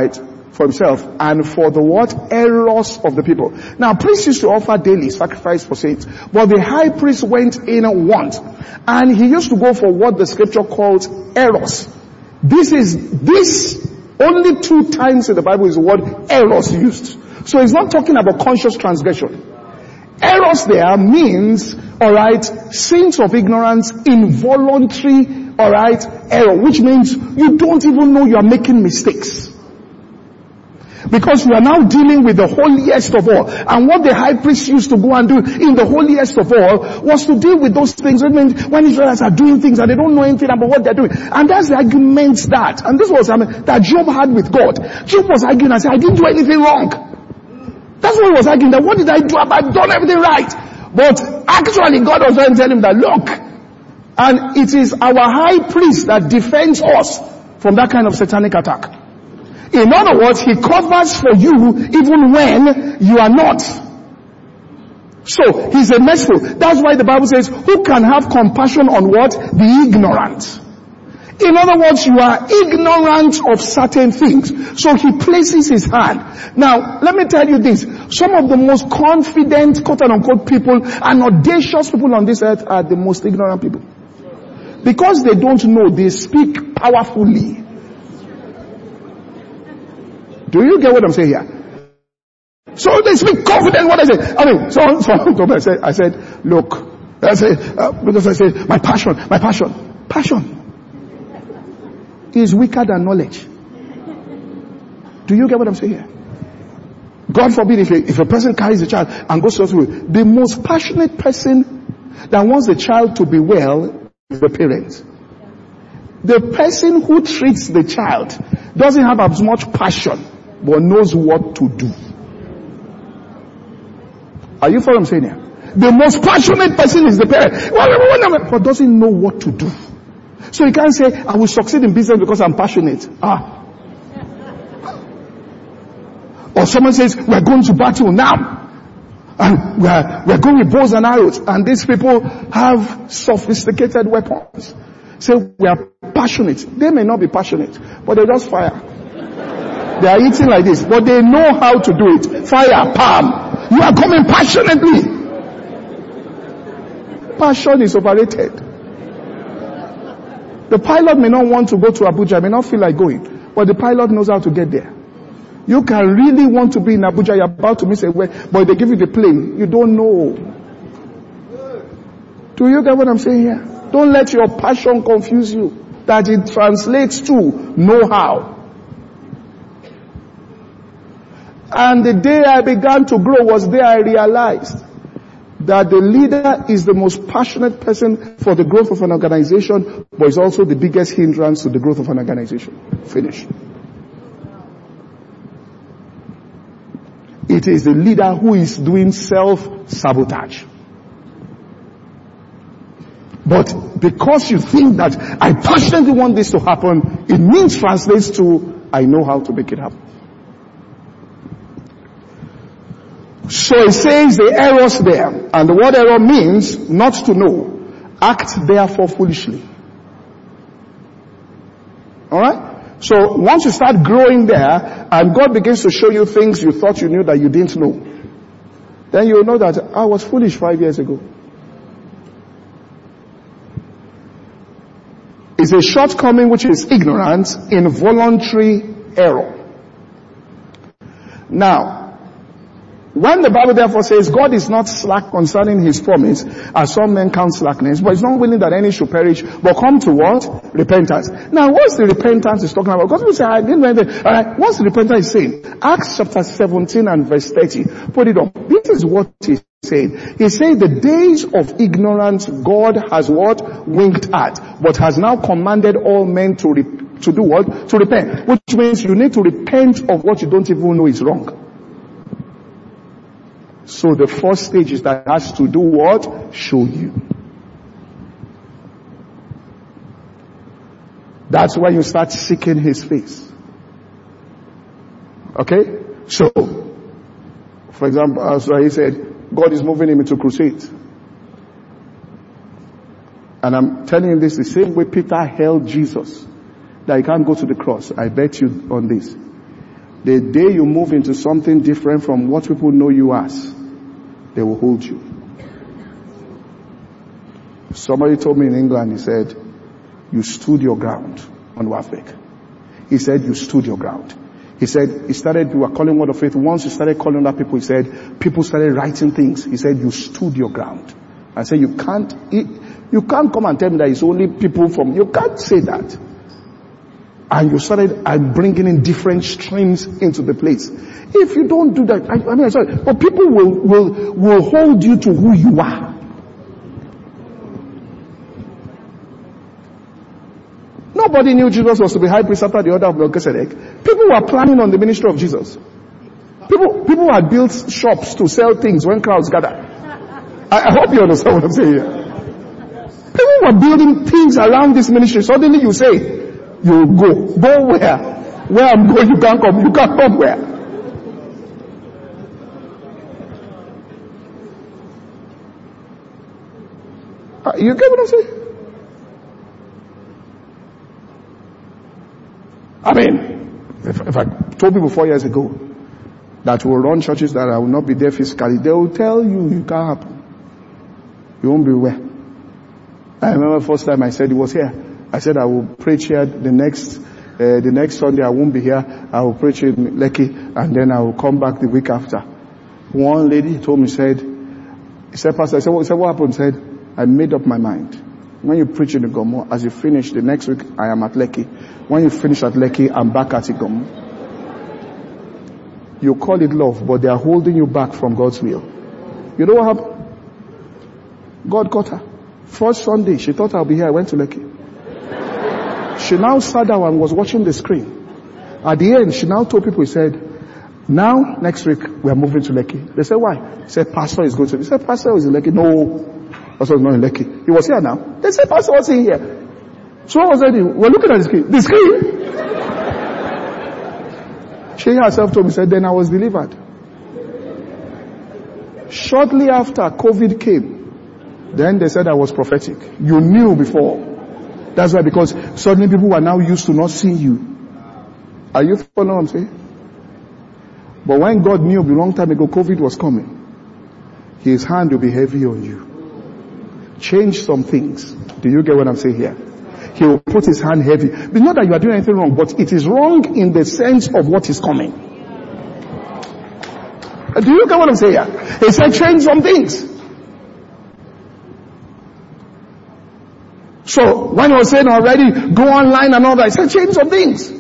for himself and for the what? Errors of the people. Now, priests used to offer daily sacrifice for sins, but the high priest went in once, and he used to go for what the scripture calls errors. This is, this only two times in the Bible is the word errors used. So it's not talking about conscious transgression. Errors there means, alright, sins of ignorance, involuntary, alright, error, which means you don't even know you are making mistakes. Because you are now dealing with the holiest of all. And what the high priest used to go and do in the holiest of all was to deal with those things. I mean, when Israelites are doing things and they don't know anything about what they're doing. And that's the argument that, and this was, I mean, that Job had with God. Job was arguing and said, I didn't do anything wrong. That's what he was arguing, that what did I do? I've done everything right. But actually God was trying to tell him that, look, and it is our high priest that defends us from that kind of satanic attack. In other words, he covers for you even when you are not. So, he's a merciful. That's why the Bible says, who can have compassion on what? The ignorant. In other words, you are ignorant of certain things. So he places his hand. Now, let me tell you this. Some of the most confident, quote unquote, people and audacious people on this earth are the most ignorant people. Because they don't know, they speak powerfully. Do you get what I'm saying here? So they speak confident what I say. I mean, so, so I said, I said, look, I said, uh, because I said, my passion, my passion, passion is weaker than knowledge. Do you get what I'm saying here? God forbid if a, if a person carries a child and goes to hospital, the most passionate person that wants the child to be well is the parent. The person who treats the child doesn't have as much passion, but knows what to do. Are you following what I'm saying here? The most passionate person is the parent, but doesn't know what to do. So you can't say, I will succeed in business because I'm passionate. Ah. Or someone says, we're going to battle now. And we're, we're going with bows and arrows. And these people have sophisticated weapons. Say, we are passionate. They may not be passionate, but they just fire. They are eating like this, but they know how to do it. Fire, palm. You are coming passionately. Passion is overrated. The pilot may not want to go to Abuja, may not feel like going, but the pilot knows how to get there. You can really want to be in Abuja, you're about to miss a way, but they give you the plane. You don't know. Do you get what I'm saying here? Don't let your passion confuse you. That it translates to know-how. And the day I began to grow was the day I realized that the leader is the most passionate person for the growth of an organization, but is also the biggest hindrance to the growth of an organization. Finish. It is the leader who is doing self-sabotage. But because you think that I passionately want this to happen, it means translates to I know how to make it happen. So it says the errors there, and the word error means not to know. Act therefore foolishly. Alright? So once you start growing there, and God begins to show you things you thought you knew that you didn't know, then you'll know that I was foolish five years ago. It's a shortcoming which is ignorance, involuntary error. Now, when the Bible therefore says God is not slack concerning his promise, as some men count slackness, but is not willing that any should perish, but come to what? Repentance. Now, what's the repentance he's talking about? Because people say, I didn't know anything. Alright, what's the repentance he's saying? Acts chapter seventeen and verse thirty. Put it up. This is what he's saying. He's saying the days of ignorance God has what? Winked at, but has now commanded all men to re- to do what? To repent. Which means you need to repent of what you don't even know is wrong. So the first stage is that it has to do what? Show you. That's why you start seeking his face. Okay? So, for example, as he said, God is moving him into crusade. And I'm telling him this the same way Peter held Jesus, that he can't go to the cross. I bet you on this. The day you move into something different from what people know you as, they will hold you. Somebody told me in England, he said, you stood your ground on WAFEC. He said, you stood your ground. He said, he started, you were calling Word of Faith. Once you started calling other people, he said, people started writing things. He said, you stood your ground. I said, you can't, you can't come and tell me that it's only people from, you can't say that. And you started uh, bringing in different streams into the place. If you don't do that, I, I mean, I'm sorry, but people will, will, will hold you to who you are. Nobody knew Jesus was to be high priest after the order of Melchizedek. People were planning on the ministry of Jesus. People, people had built shops to sell things when crowds gather. I, I hope you understand what I'm saying here. People were building things around this ministry. Suddenly you say, you go. Go where? Where I'm going, you can't come. You can't come where? Uh, you get what I'm saying? I mean, if, if I told people four years ago that we'll run churches that I will not be there physically, they will tell you it can't happen. You won't be where. I remember the first time I said it was here. I said I will preach here the next, uh, the next Sunday I won't be here. I will preach in Lekki and then I will come back the week after. One lady told me, said, he said, Pastor, I said, what, said, what happened? Said, I made up my mind. When you preach in the Gomo, as you finish the next week, I am at Lekki. When you finish at Lekki, I'm back at Igomo. You call it love, but they are holding you back from God's will. You know what happened? God caught her. First Sunday, she thought I'll be here. I went to Lekki. She now sat down and was watching the screen. At the end, she now told people, he said, now, next week, we are moving to Lekki. They said, why? He said, Pastor is going to. He said, Pastor is in Lekki. No. Pastor was not in Lekki. He was here now. They said, Pastor was in here. So what was I doing? We're looking at the screen. The screen? She herself told me, said, then I was delivered. Shortly after COVID came, then they said I was prophetic. You knew before. That's why, because suddenly people are now used to not seeing you. Are you following what I'm saying? But when God knew a long time ago COVID was coming, His hand will be heavy on you. Change some things. Do you get what I'm saying here? He will put His hand heavy. It's not that you are doing anything wrong, but it is wrong in the sense of what is coming. Do you get what I'm saying here? He said change some things. So when I was saying already, go online and all that, I said change some things.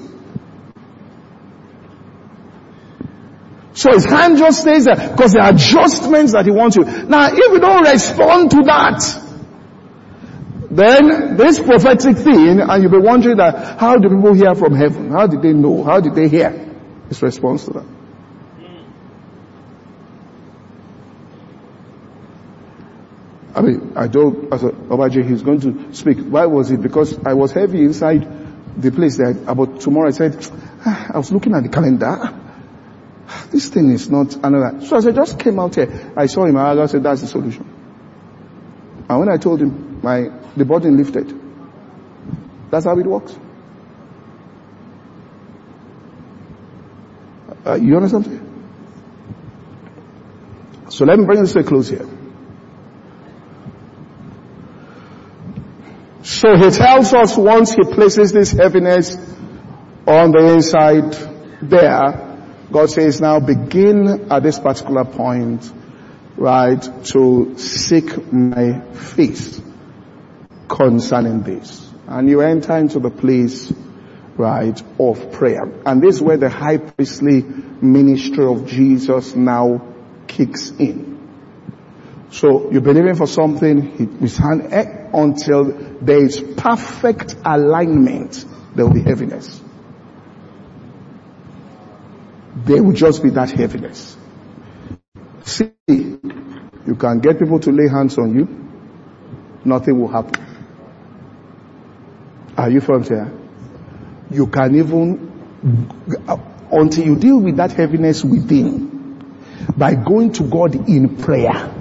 So His hand just stays there because there are adjustments that He wants you. Now, if we don't respond to that, then this prophetic thing, and you'll be wondering that, how do people hear from heaven? How did they know? How did they hear? His response to that. I mean, I told Pastor Obaji he's going to speak. Why was it? Because I was heavy inside the place there. About tomorrow, I said, I was looking at the calendar. This thing is not another. So as I just came out here, I saw him, and I said, that's the solution. And when I told him, my, the burden lifted. That's how it works. Uh, you understand? So let me bring this to a close here. So He tells us once He places this heaviness on the inside there, God says now begin at this particular point, right, to seek my face concerning this. And you enter into the place, right, of prayer. And this is where the high priestly ministry of Jesus now kicks in. So you're believing for something, His hand, until there is perfect alignment, there will be heaviness. There will just be that heaviness. See, you can get people to lay hands on you, nothing will happen. Are you from here? You can even, until you deal with that heaviness within, by going to God in prayer.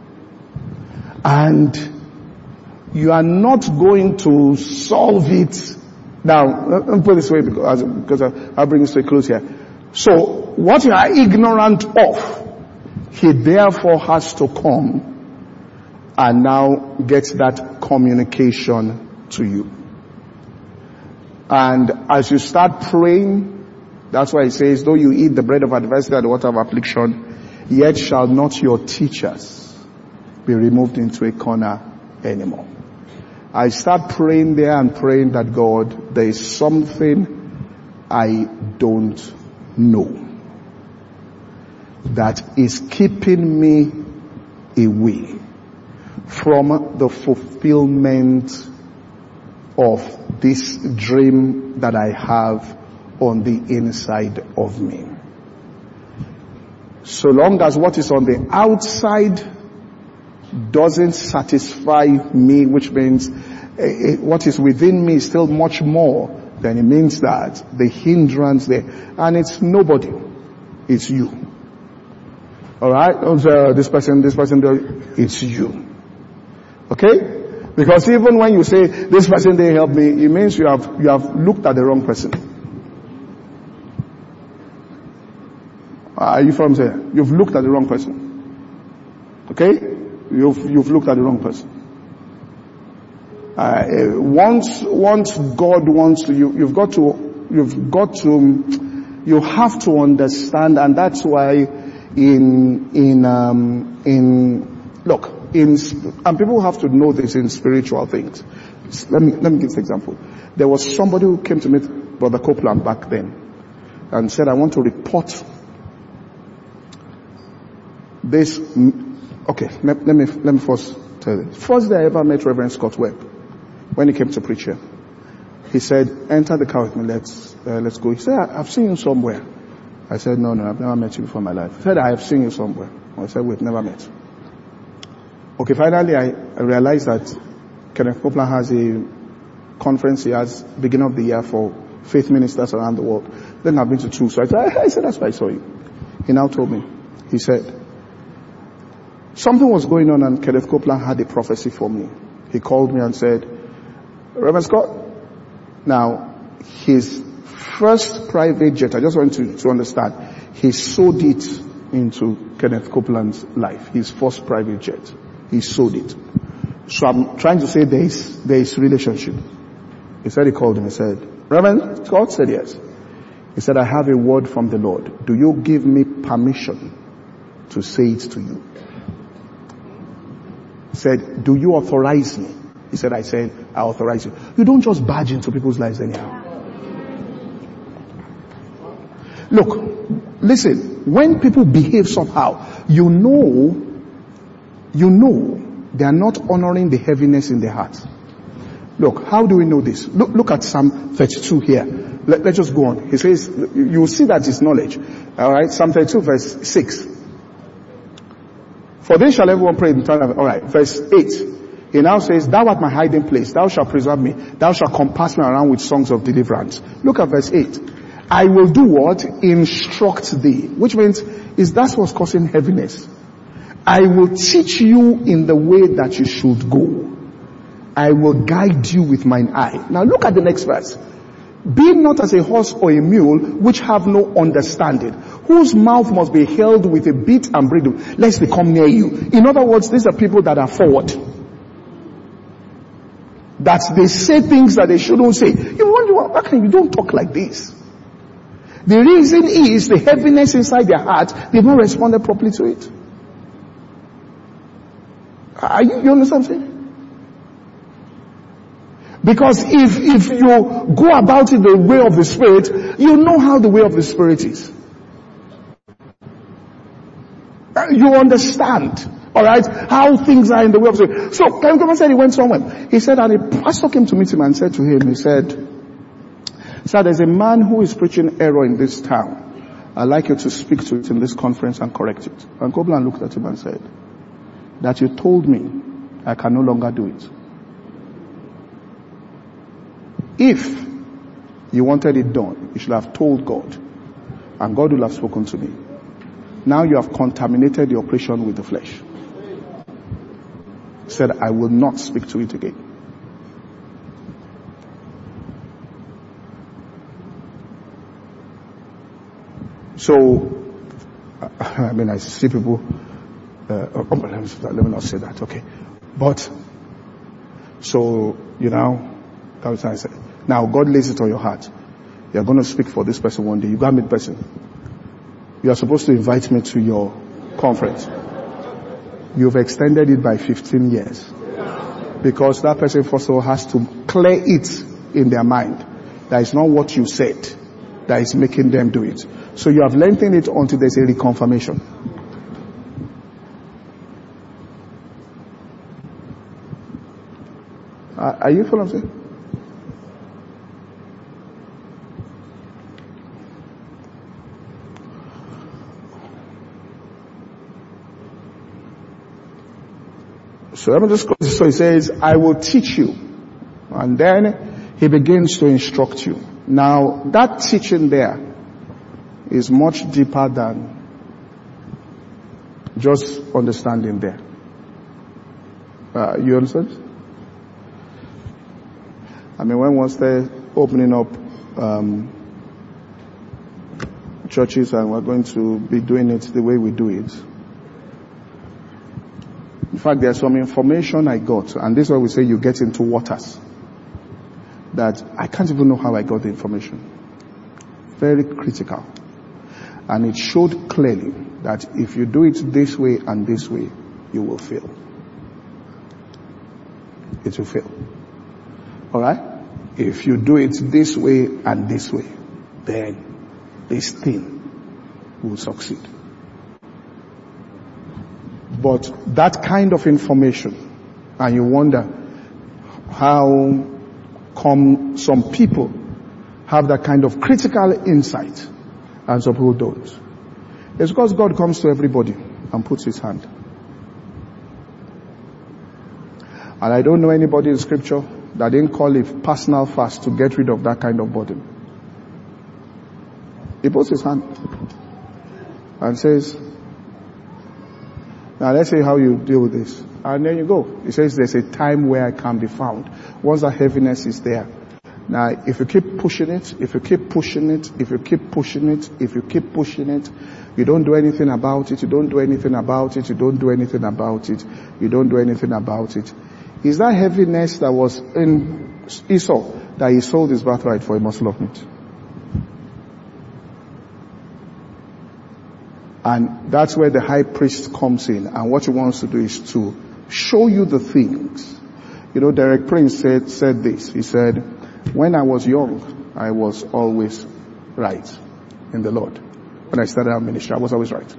And you are not going to solve it. Now, let me put it this way because, because I'll bring this to a close here. So, what you are ignorant of, he therefore has to come and now get that communication to you. And as you start praying, that's why he says, though you eat the bread of adversity and the water of affliction, yet shall not your teachers be removed into a corner anymore. I start praying there and praying that, God, there is something I don't know that is keeping me away from the fulfillment of this dream that I have on the inside of me. So long as what is on the outside doesn't satisfy me, which means uh, what is within me is still much more, then it means that the hindrance there, and it's nobody, it's you. Alright? Uh, this person, this person, it's you. Okay? Because even when you say, this person didn't help me, it means you have, you have looked at the wrong person. Are you from there? You've looked at the wrong person. Okay? You've, you've looked at the wrong person. Uh, once, once God wants to, you, you've got to, you've got to, you have to understand, and that's why in, in, um, in, look, in, and people have to know this in spiritual things. Let me, let me give an example. There was somebody who came to meet Brother Copeland back then and said, I want to report this. Okay, let, let me, let me first tell you. First day I ever met Reverend Scott Webb, when he came to preach here, he said, enter the car with me, let's, uh, let's go. He said, I've seen you somewhere. I said, no, no, I've never met you before in my life. He said, I have seen you somewhere. I said, we've never met. Okay, finally I, I realized that Kenneth Copeland has a conference he has beginning of the year for faith ministers around the world. Then I've been to two, so I said, I said, that's why I saw you. He now told me, he said, something was going on and Kenneth Copeland had a prophecy for me. He called me and said, Reverend Scott, now his first private jet, I just want to, to understand, he sold it into Kenneth Copeland's life, his first private jet. He sold it. So I'm trying to say there is, there is relationship. He said he called him, he said, Reverend Scott said yes. He said, I have a word from the Lord. Do you give me permission to say it to you? He said, do you authorize me? He said, I said, I authorize you. You don't just barge into people's lives anyhow. Look, listen, when people behave somehow, you know, you know they are not honoring the heaviness in their heart. Look, how do we know this? Look, look at Psalm thirty-two here. Let, let's just go on. He says, you will see that it's knowledge. Alright, Psalm thirty-two verse six. For this shall everyone pray in turn. Alright, verse eight. He now says, thou art my hiding place. Thou shalt preserve me. Thou shalt compass me around with songs of deliverance. Look at verse eight. I will do what? Instruct thee. Which means, is that's what's causing heaviness. I will teach you in the way that you should go. I will guide you with mine eye. Now look at the next verse. Be not as a horse or a mule, which have no understanding, whose mouth must be held with a bit and bridle, lest they come near you. In other words, these are people that are forward. That they say things that they shouldn't say. You wonder, how can you don't talk like this? The reason is the heaviness inside their heart. They've not responded properly to it. Are you, you understand what I'm saying? Because if, if you go about it the way of the Spirit, you know how the way of the Spirit is. You understand, alright, how things are in the way of the Spirit. So, Ken Copeland said he went somewhere. He said, and a pastor came to meet him and said to him, he said, sir, there's a man who is preaching error in this town. I'd like you to speak to it in this conference and correct it. And Copeland looked at him and said, that you told me I can no longer do it. If you wanted it done, you should have told God, and God will have spoken to me. Now you have contaminated the operation with the flesh. He said, I will not speak to it again. So, I mean, I see people, uh, oh, let, me, let me not say that, okay. But, so, you know, that was what I said. Now, God lays it on your heart. You're going to speak for this person one day. You got to meet the person. You are supposed to invite me to your conference. You've extended it by fifteen years. Because that person first of all has to clear it in their mind. That is not what you said that is making them do it. So you have lengthened it until there's a reconfirmation. Uh, are you following what I'm saying? So let me just go. So he says, I will teach you. And then he begins to instruct you. Now, that teaching there is much deeper than just understanding there. Uh, you understand? I mean, when was there opening up um, churches and we're going to be doing it the way we do it? In fact, there's some information I got, and this is why we say you get into waters, that I can't even know how I got the information. Very critical. And it showed clearly that if you do it this way and this way, you will fail. It will fail. Alright? If you do it this way and this way, then this thing will succeed. But that kind of information, and you wonder how come some people have that kind of critical insight and some people don't. It's because God comes to everybody and puts his hand. And I don't know anybody in scripture that didn't call it personal fast to get rid of that kind of burden. He puts his hand and says, now let's see how you deal with this. And then you go. He says there's a time where I can be found. Once that heaviness is there. Now if you keep pushing it, if you keep pushing it, if you keep pushing it, if you keep pushing it, you don't do anything about it, you don't do anything about it, you don't do anything about it, you don't do anything about it. Is that heaviness that was in Esau that he sold his birthright for a morsel of meat? And that's where the high priest comes in, and what he wants to do is to show you the things. You know, Derek Prince said, said this. He said, when I was young, I was always right in the Lord. When I started our ministry, I was always right.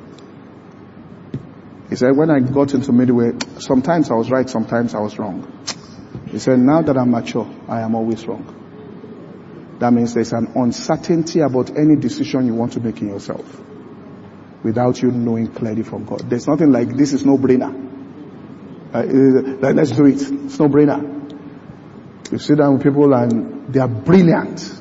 He said, when I got into midway, sometimes I was right, sometimes I was wrong. He said, now that I'm mature, I am always wrong. That means there's an uncertainty about any decision you want to make in yourself without you knowing clearly from God. There's nothing like, this is no brainer. Uh, let's do it. It's no brainer. You sit down with people and they are brilliant.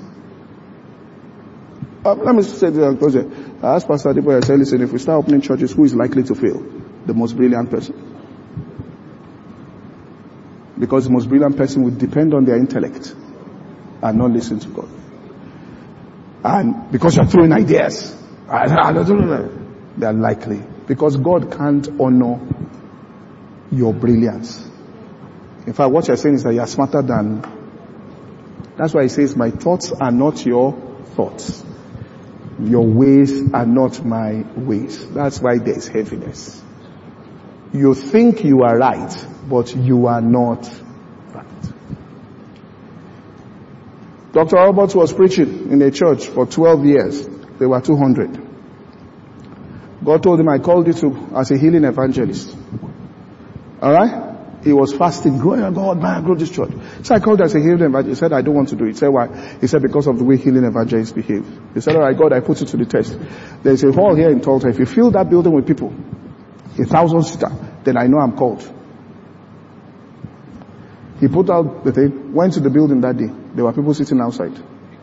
Uh, let me say this because I asked Pastor Adipo, I said, listen, if we start opening churches, who is likely to fail? The most brilliant person. Because the most brilliant person would depend on their intellect and not listen to God. And because you're throwing ideas, I, I don't know, they're likely. Because God can't honor your brilliance. In fact, what you're saying is that you're smarter than. That's why he says, my thoughts are not your thoughts. Your ways are not my ways. That's why there's heaviness. You think you are right, but you are not right. Doctor Roberts was preaching in a church for twelve years. There were two hundred. God told him, I called you to as a healing evangelist. Alright? He was fasting, growing, oh God, man, I grow this church. So I called as a healing evangelist. He said, I don't want to do it. He said, why? He said, because of the way healing evangelists behave. He said, alright, God, I put it to the test. There's a hall here in Tulsa. If you fill that building with people, a thousand seater, then I know I'm called. He put out the thing, went to the building that day. There were people sitting outside.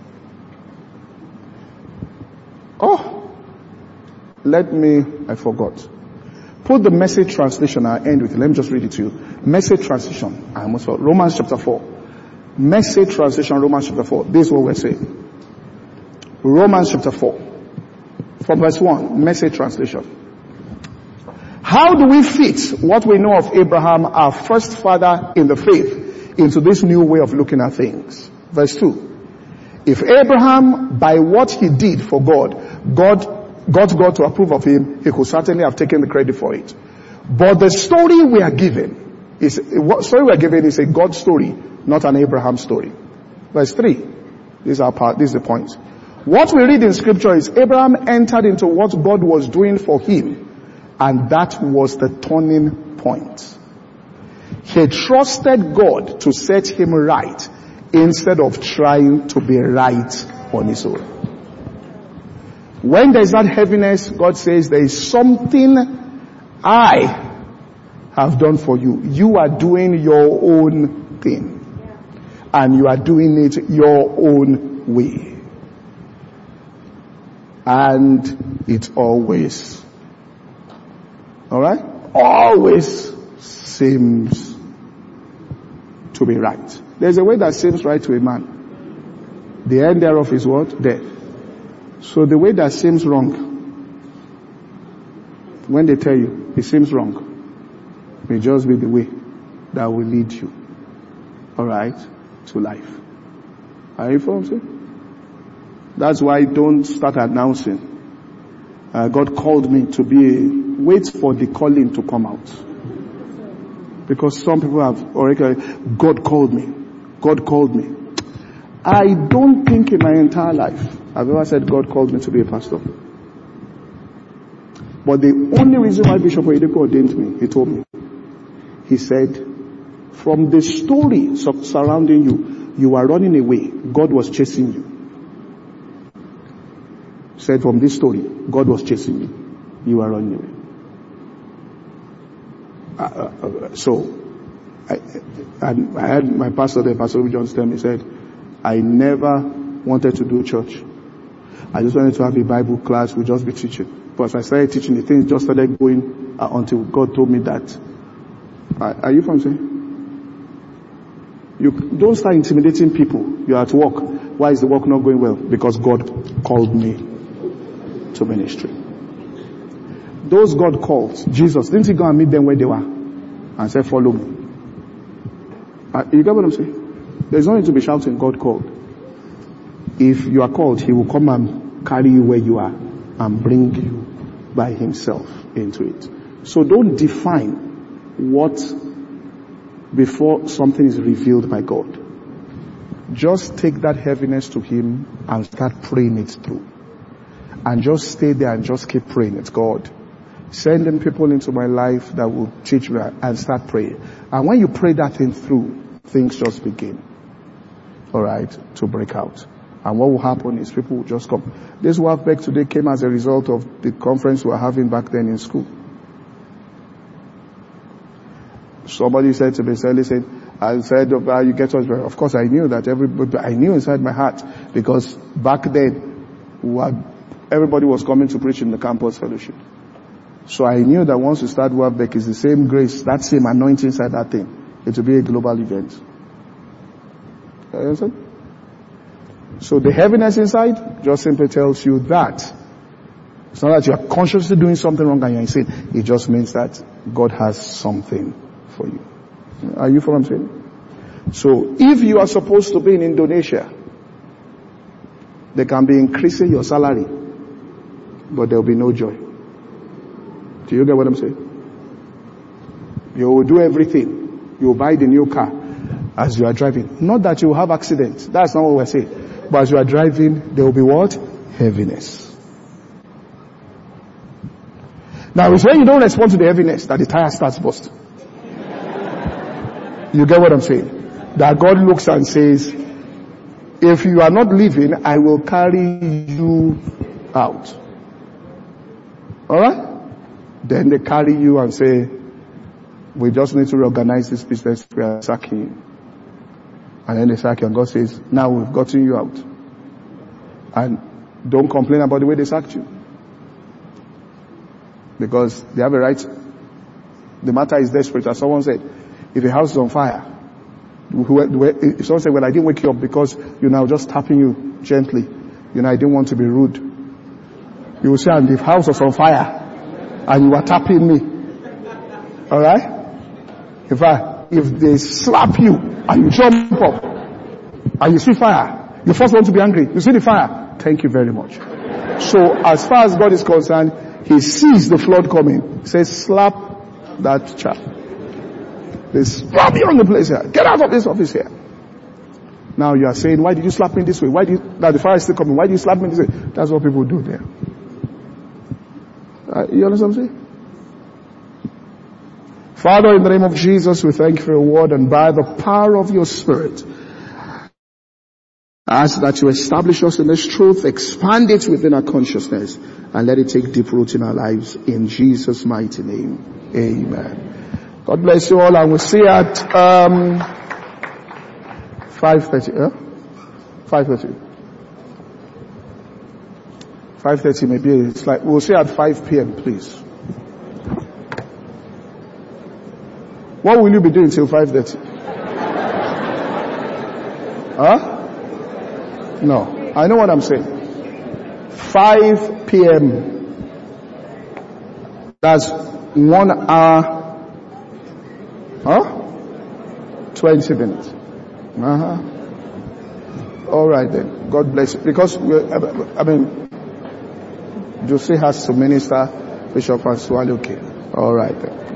Oh, let me, I forgot. Put the Message translation, I'll end with it. Let me just read it to you. Message translation, I almost forgot. Romans chapter four. Message translation, Romans chapter four. This is what we're saying. Romans chapter four. From verse one, Message translation. How do we fit what we know of Abraham, our first father in the faith, into this new way of looking at things? Verse two. If Abraham, by what he did for God, God got God to approve of him, he could certainly have taken the credit for it. But the story we are given is, what story we are given is a God story, not an Abraham story. Verse three. This is our part, this is the point. What we read in scripture is Abraham entered into what God was doing for him, and that was the turning point. He trusted God to set him right instead of trying to be right on his own. When there is that heaviness, God says there is something I have done for you. You are doing your own thing. And you are doing it your own way. And it always, alright? Always seems to be right. There's a way that seems right to a man. The end thereof is what? Death. So the way that seems wrong, when they tell you it seems wrong, may just be the way that will lead you, alright, to life. Are you following? That's why don't start announcing. Uh, God called me to be a, wait for the calling to come out. Because some people have already, God called me. God called me. I don't think in my entire life I've ever said God called me to be a pastor. But the only reason why Bishop Oyedepo ordained me, he told me, he said, from the story surrounding you, you are running away. God was chasing you. He said, from this story, God was chasing you. You are running away. Uh, uh, so, I, and I had my pastor there, Pastor John Stem, he said, I never wanted to do church. I just wanted to have a Bible class, we'd just be teaching. But as I started teaching, the things just started going uh, until God told me that. Uh, are you from saying? You don't start intimidating people. You're at work. Why is the work not going well? Because God called me to ministry. Those God called, Jesus, didn't he go and meet them where they were? And say, follow me. Uh, you get what I'm saying? There's no need to be shouting, God called. If you are called, he will come and carry you where you are and bring you by himself into it. So don't define what before something is revealed by God. Just take that heaviness to him and start praying it through. And just stay there and just keep praying it. God, sending people into my life that will teach me, and start praying. And when you pray that thing through, things just begin, alright, to break out. And what will happen is people will just come. This WAFBEC today came as a result of the conference we were having back then in school. Somebody said to me, listen, I said, oh, you get us. Of course I knew that everybody, I knew inside my heart, because back then, we had, everybody was coming to preach in the campus fellowship. So I knew that once we start WAFBEC, it's the same grace, that same anointing inside that thing. It will be a global event. You understand? So the heaviness inside just simply tells you that. It's not that you are consciously doing something wrong and you're insane. It just means that God has something for you. Are you following what I'm saying? So if you are supposed to be in Indonesia, they can be increasing your salary, but there will be no joy. Do you get what I'm saying? You will do everything. You will buy the new car as you are driving. Not that you will have accidents. That's not what we're saying. But as you are driving, there will be what? Heaviness. Now it's when you don't respond to the heaviness that the tire starts busting. You get what I'm saying? That God looks and says, if you are not leaving, I will carry you out. Alright? Then they carry you and say, we just need to reorganize this business, we are sacking you. And then they sack you, and God says, now we've gotten you out. And don't complain about the way they sacked you. Because they have a right. The matter is desperate. As someone said, if a house is on fire, if someone said, well, I didn't wake you up because, you know, just tapping you gently. You know, I didn't want to be rude. You will say, and the house was on fire. And you are tapping me. Alright? If I, if they slap you and you jump up and you see fire, you first want to be angry. You see the fire. Thank you very much. So as far as God is concerned, he sees the flood coming. He says, slap that chap. They slap you on the place here. Get out of this office here. Now you are saying, why did you slap me this way? Why did you, now the fire is still coming. Why did you slap me this way? That's what people do there. Uh, you understand what I'm saying? Father, in the name of Jesus, we thank you for your word, and by the power of your Spirit, I ask that you establish us in this truth, expand it within our consciousness, and let it take deep root in our lives. In Jesus' mighty name, amen. God bless you all, and we'll see you at um, five thirty. Huh? five thirty. five thirty maybe. It's like, we'll see at five p.m. please. What will you be doing till five thirty? Huh? No. I know what I'm saying. five p.m. That's one hour. Huh? twenty minutes. Uh-huh. Alright then. God bless you. Because, we're, I mean, Jose has to minister, Bishop Francois. Okay. Alright then.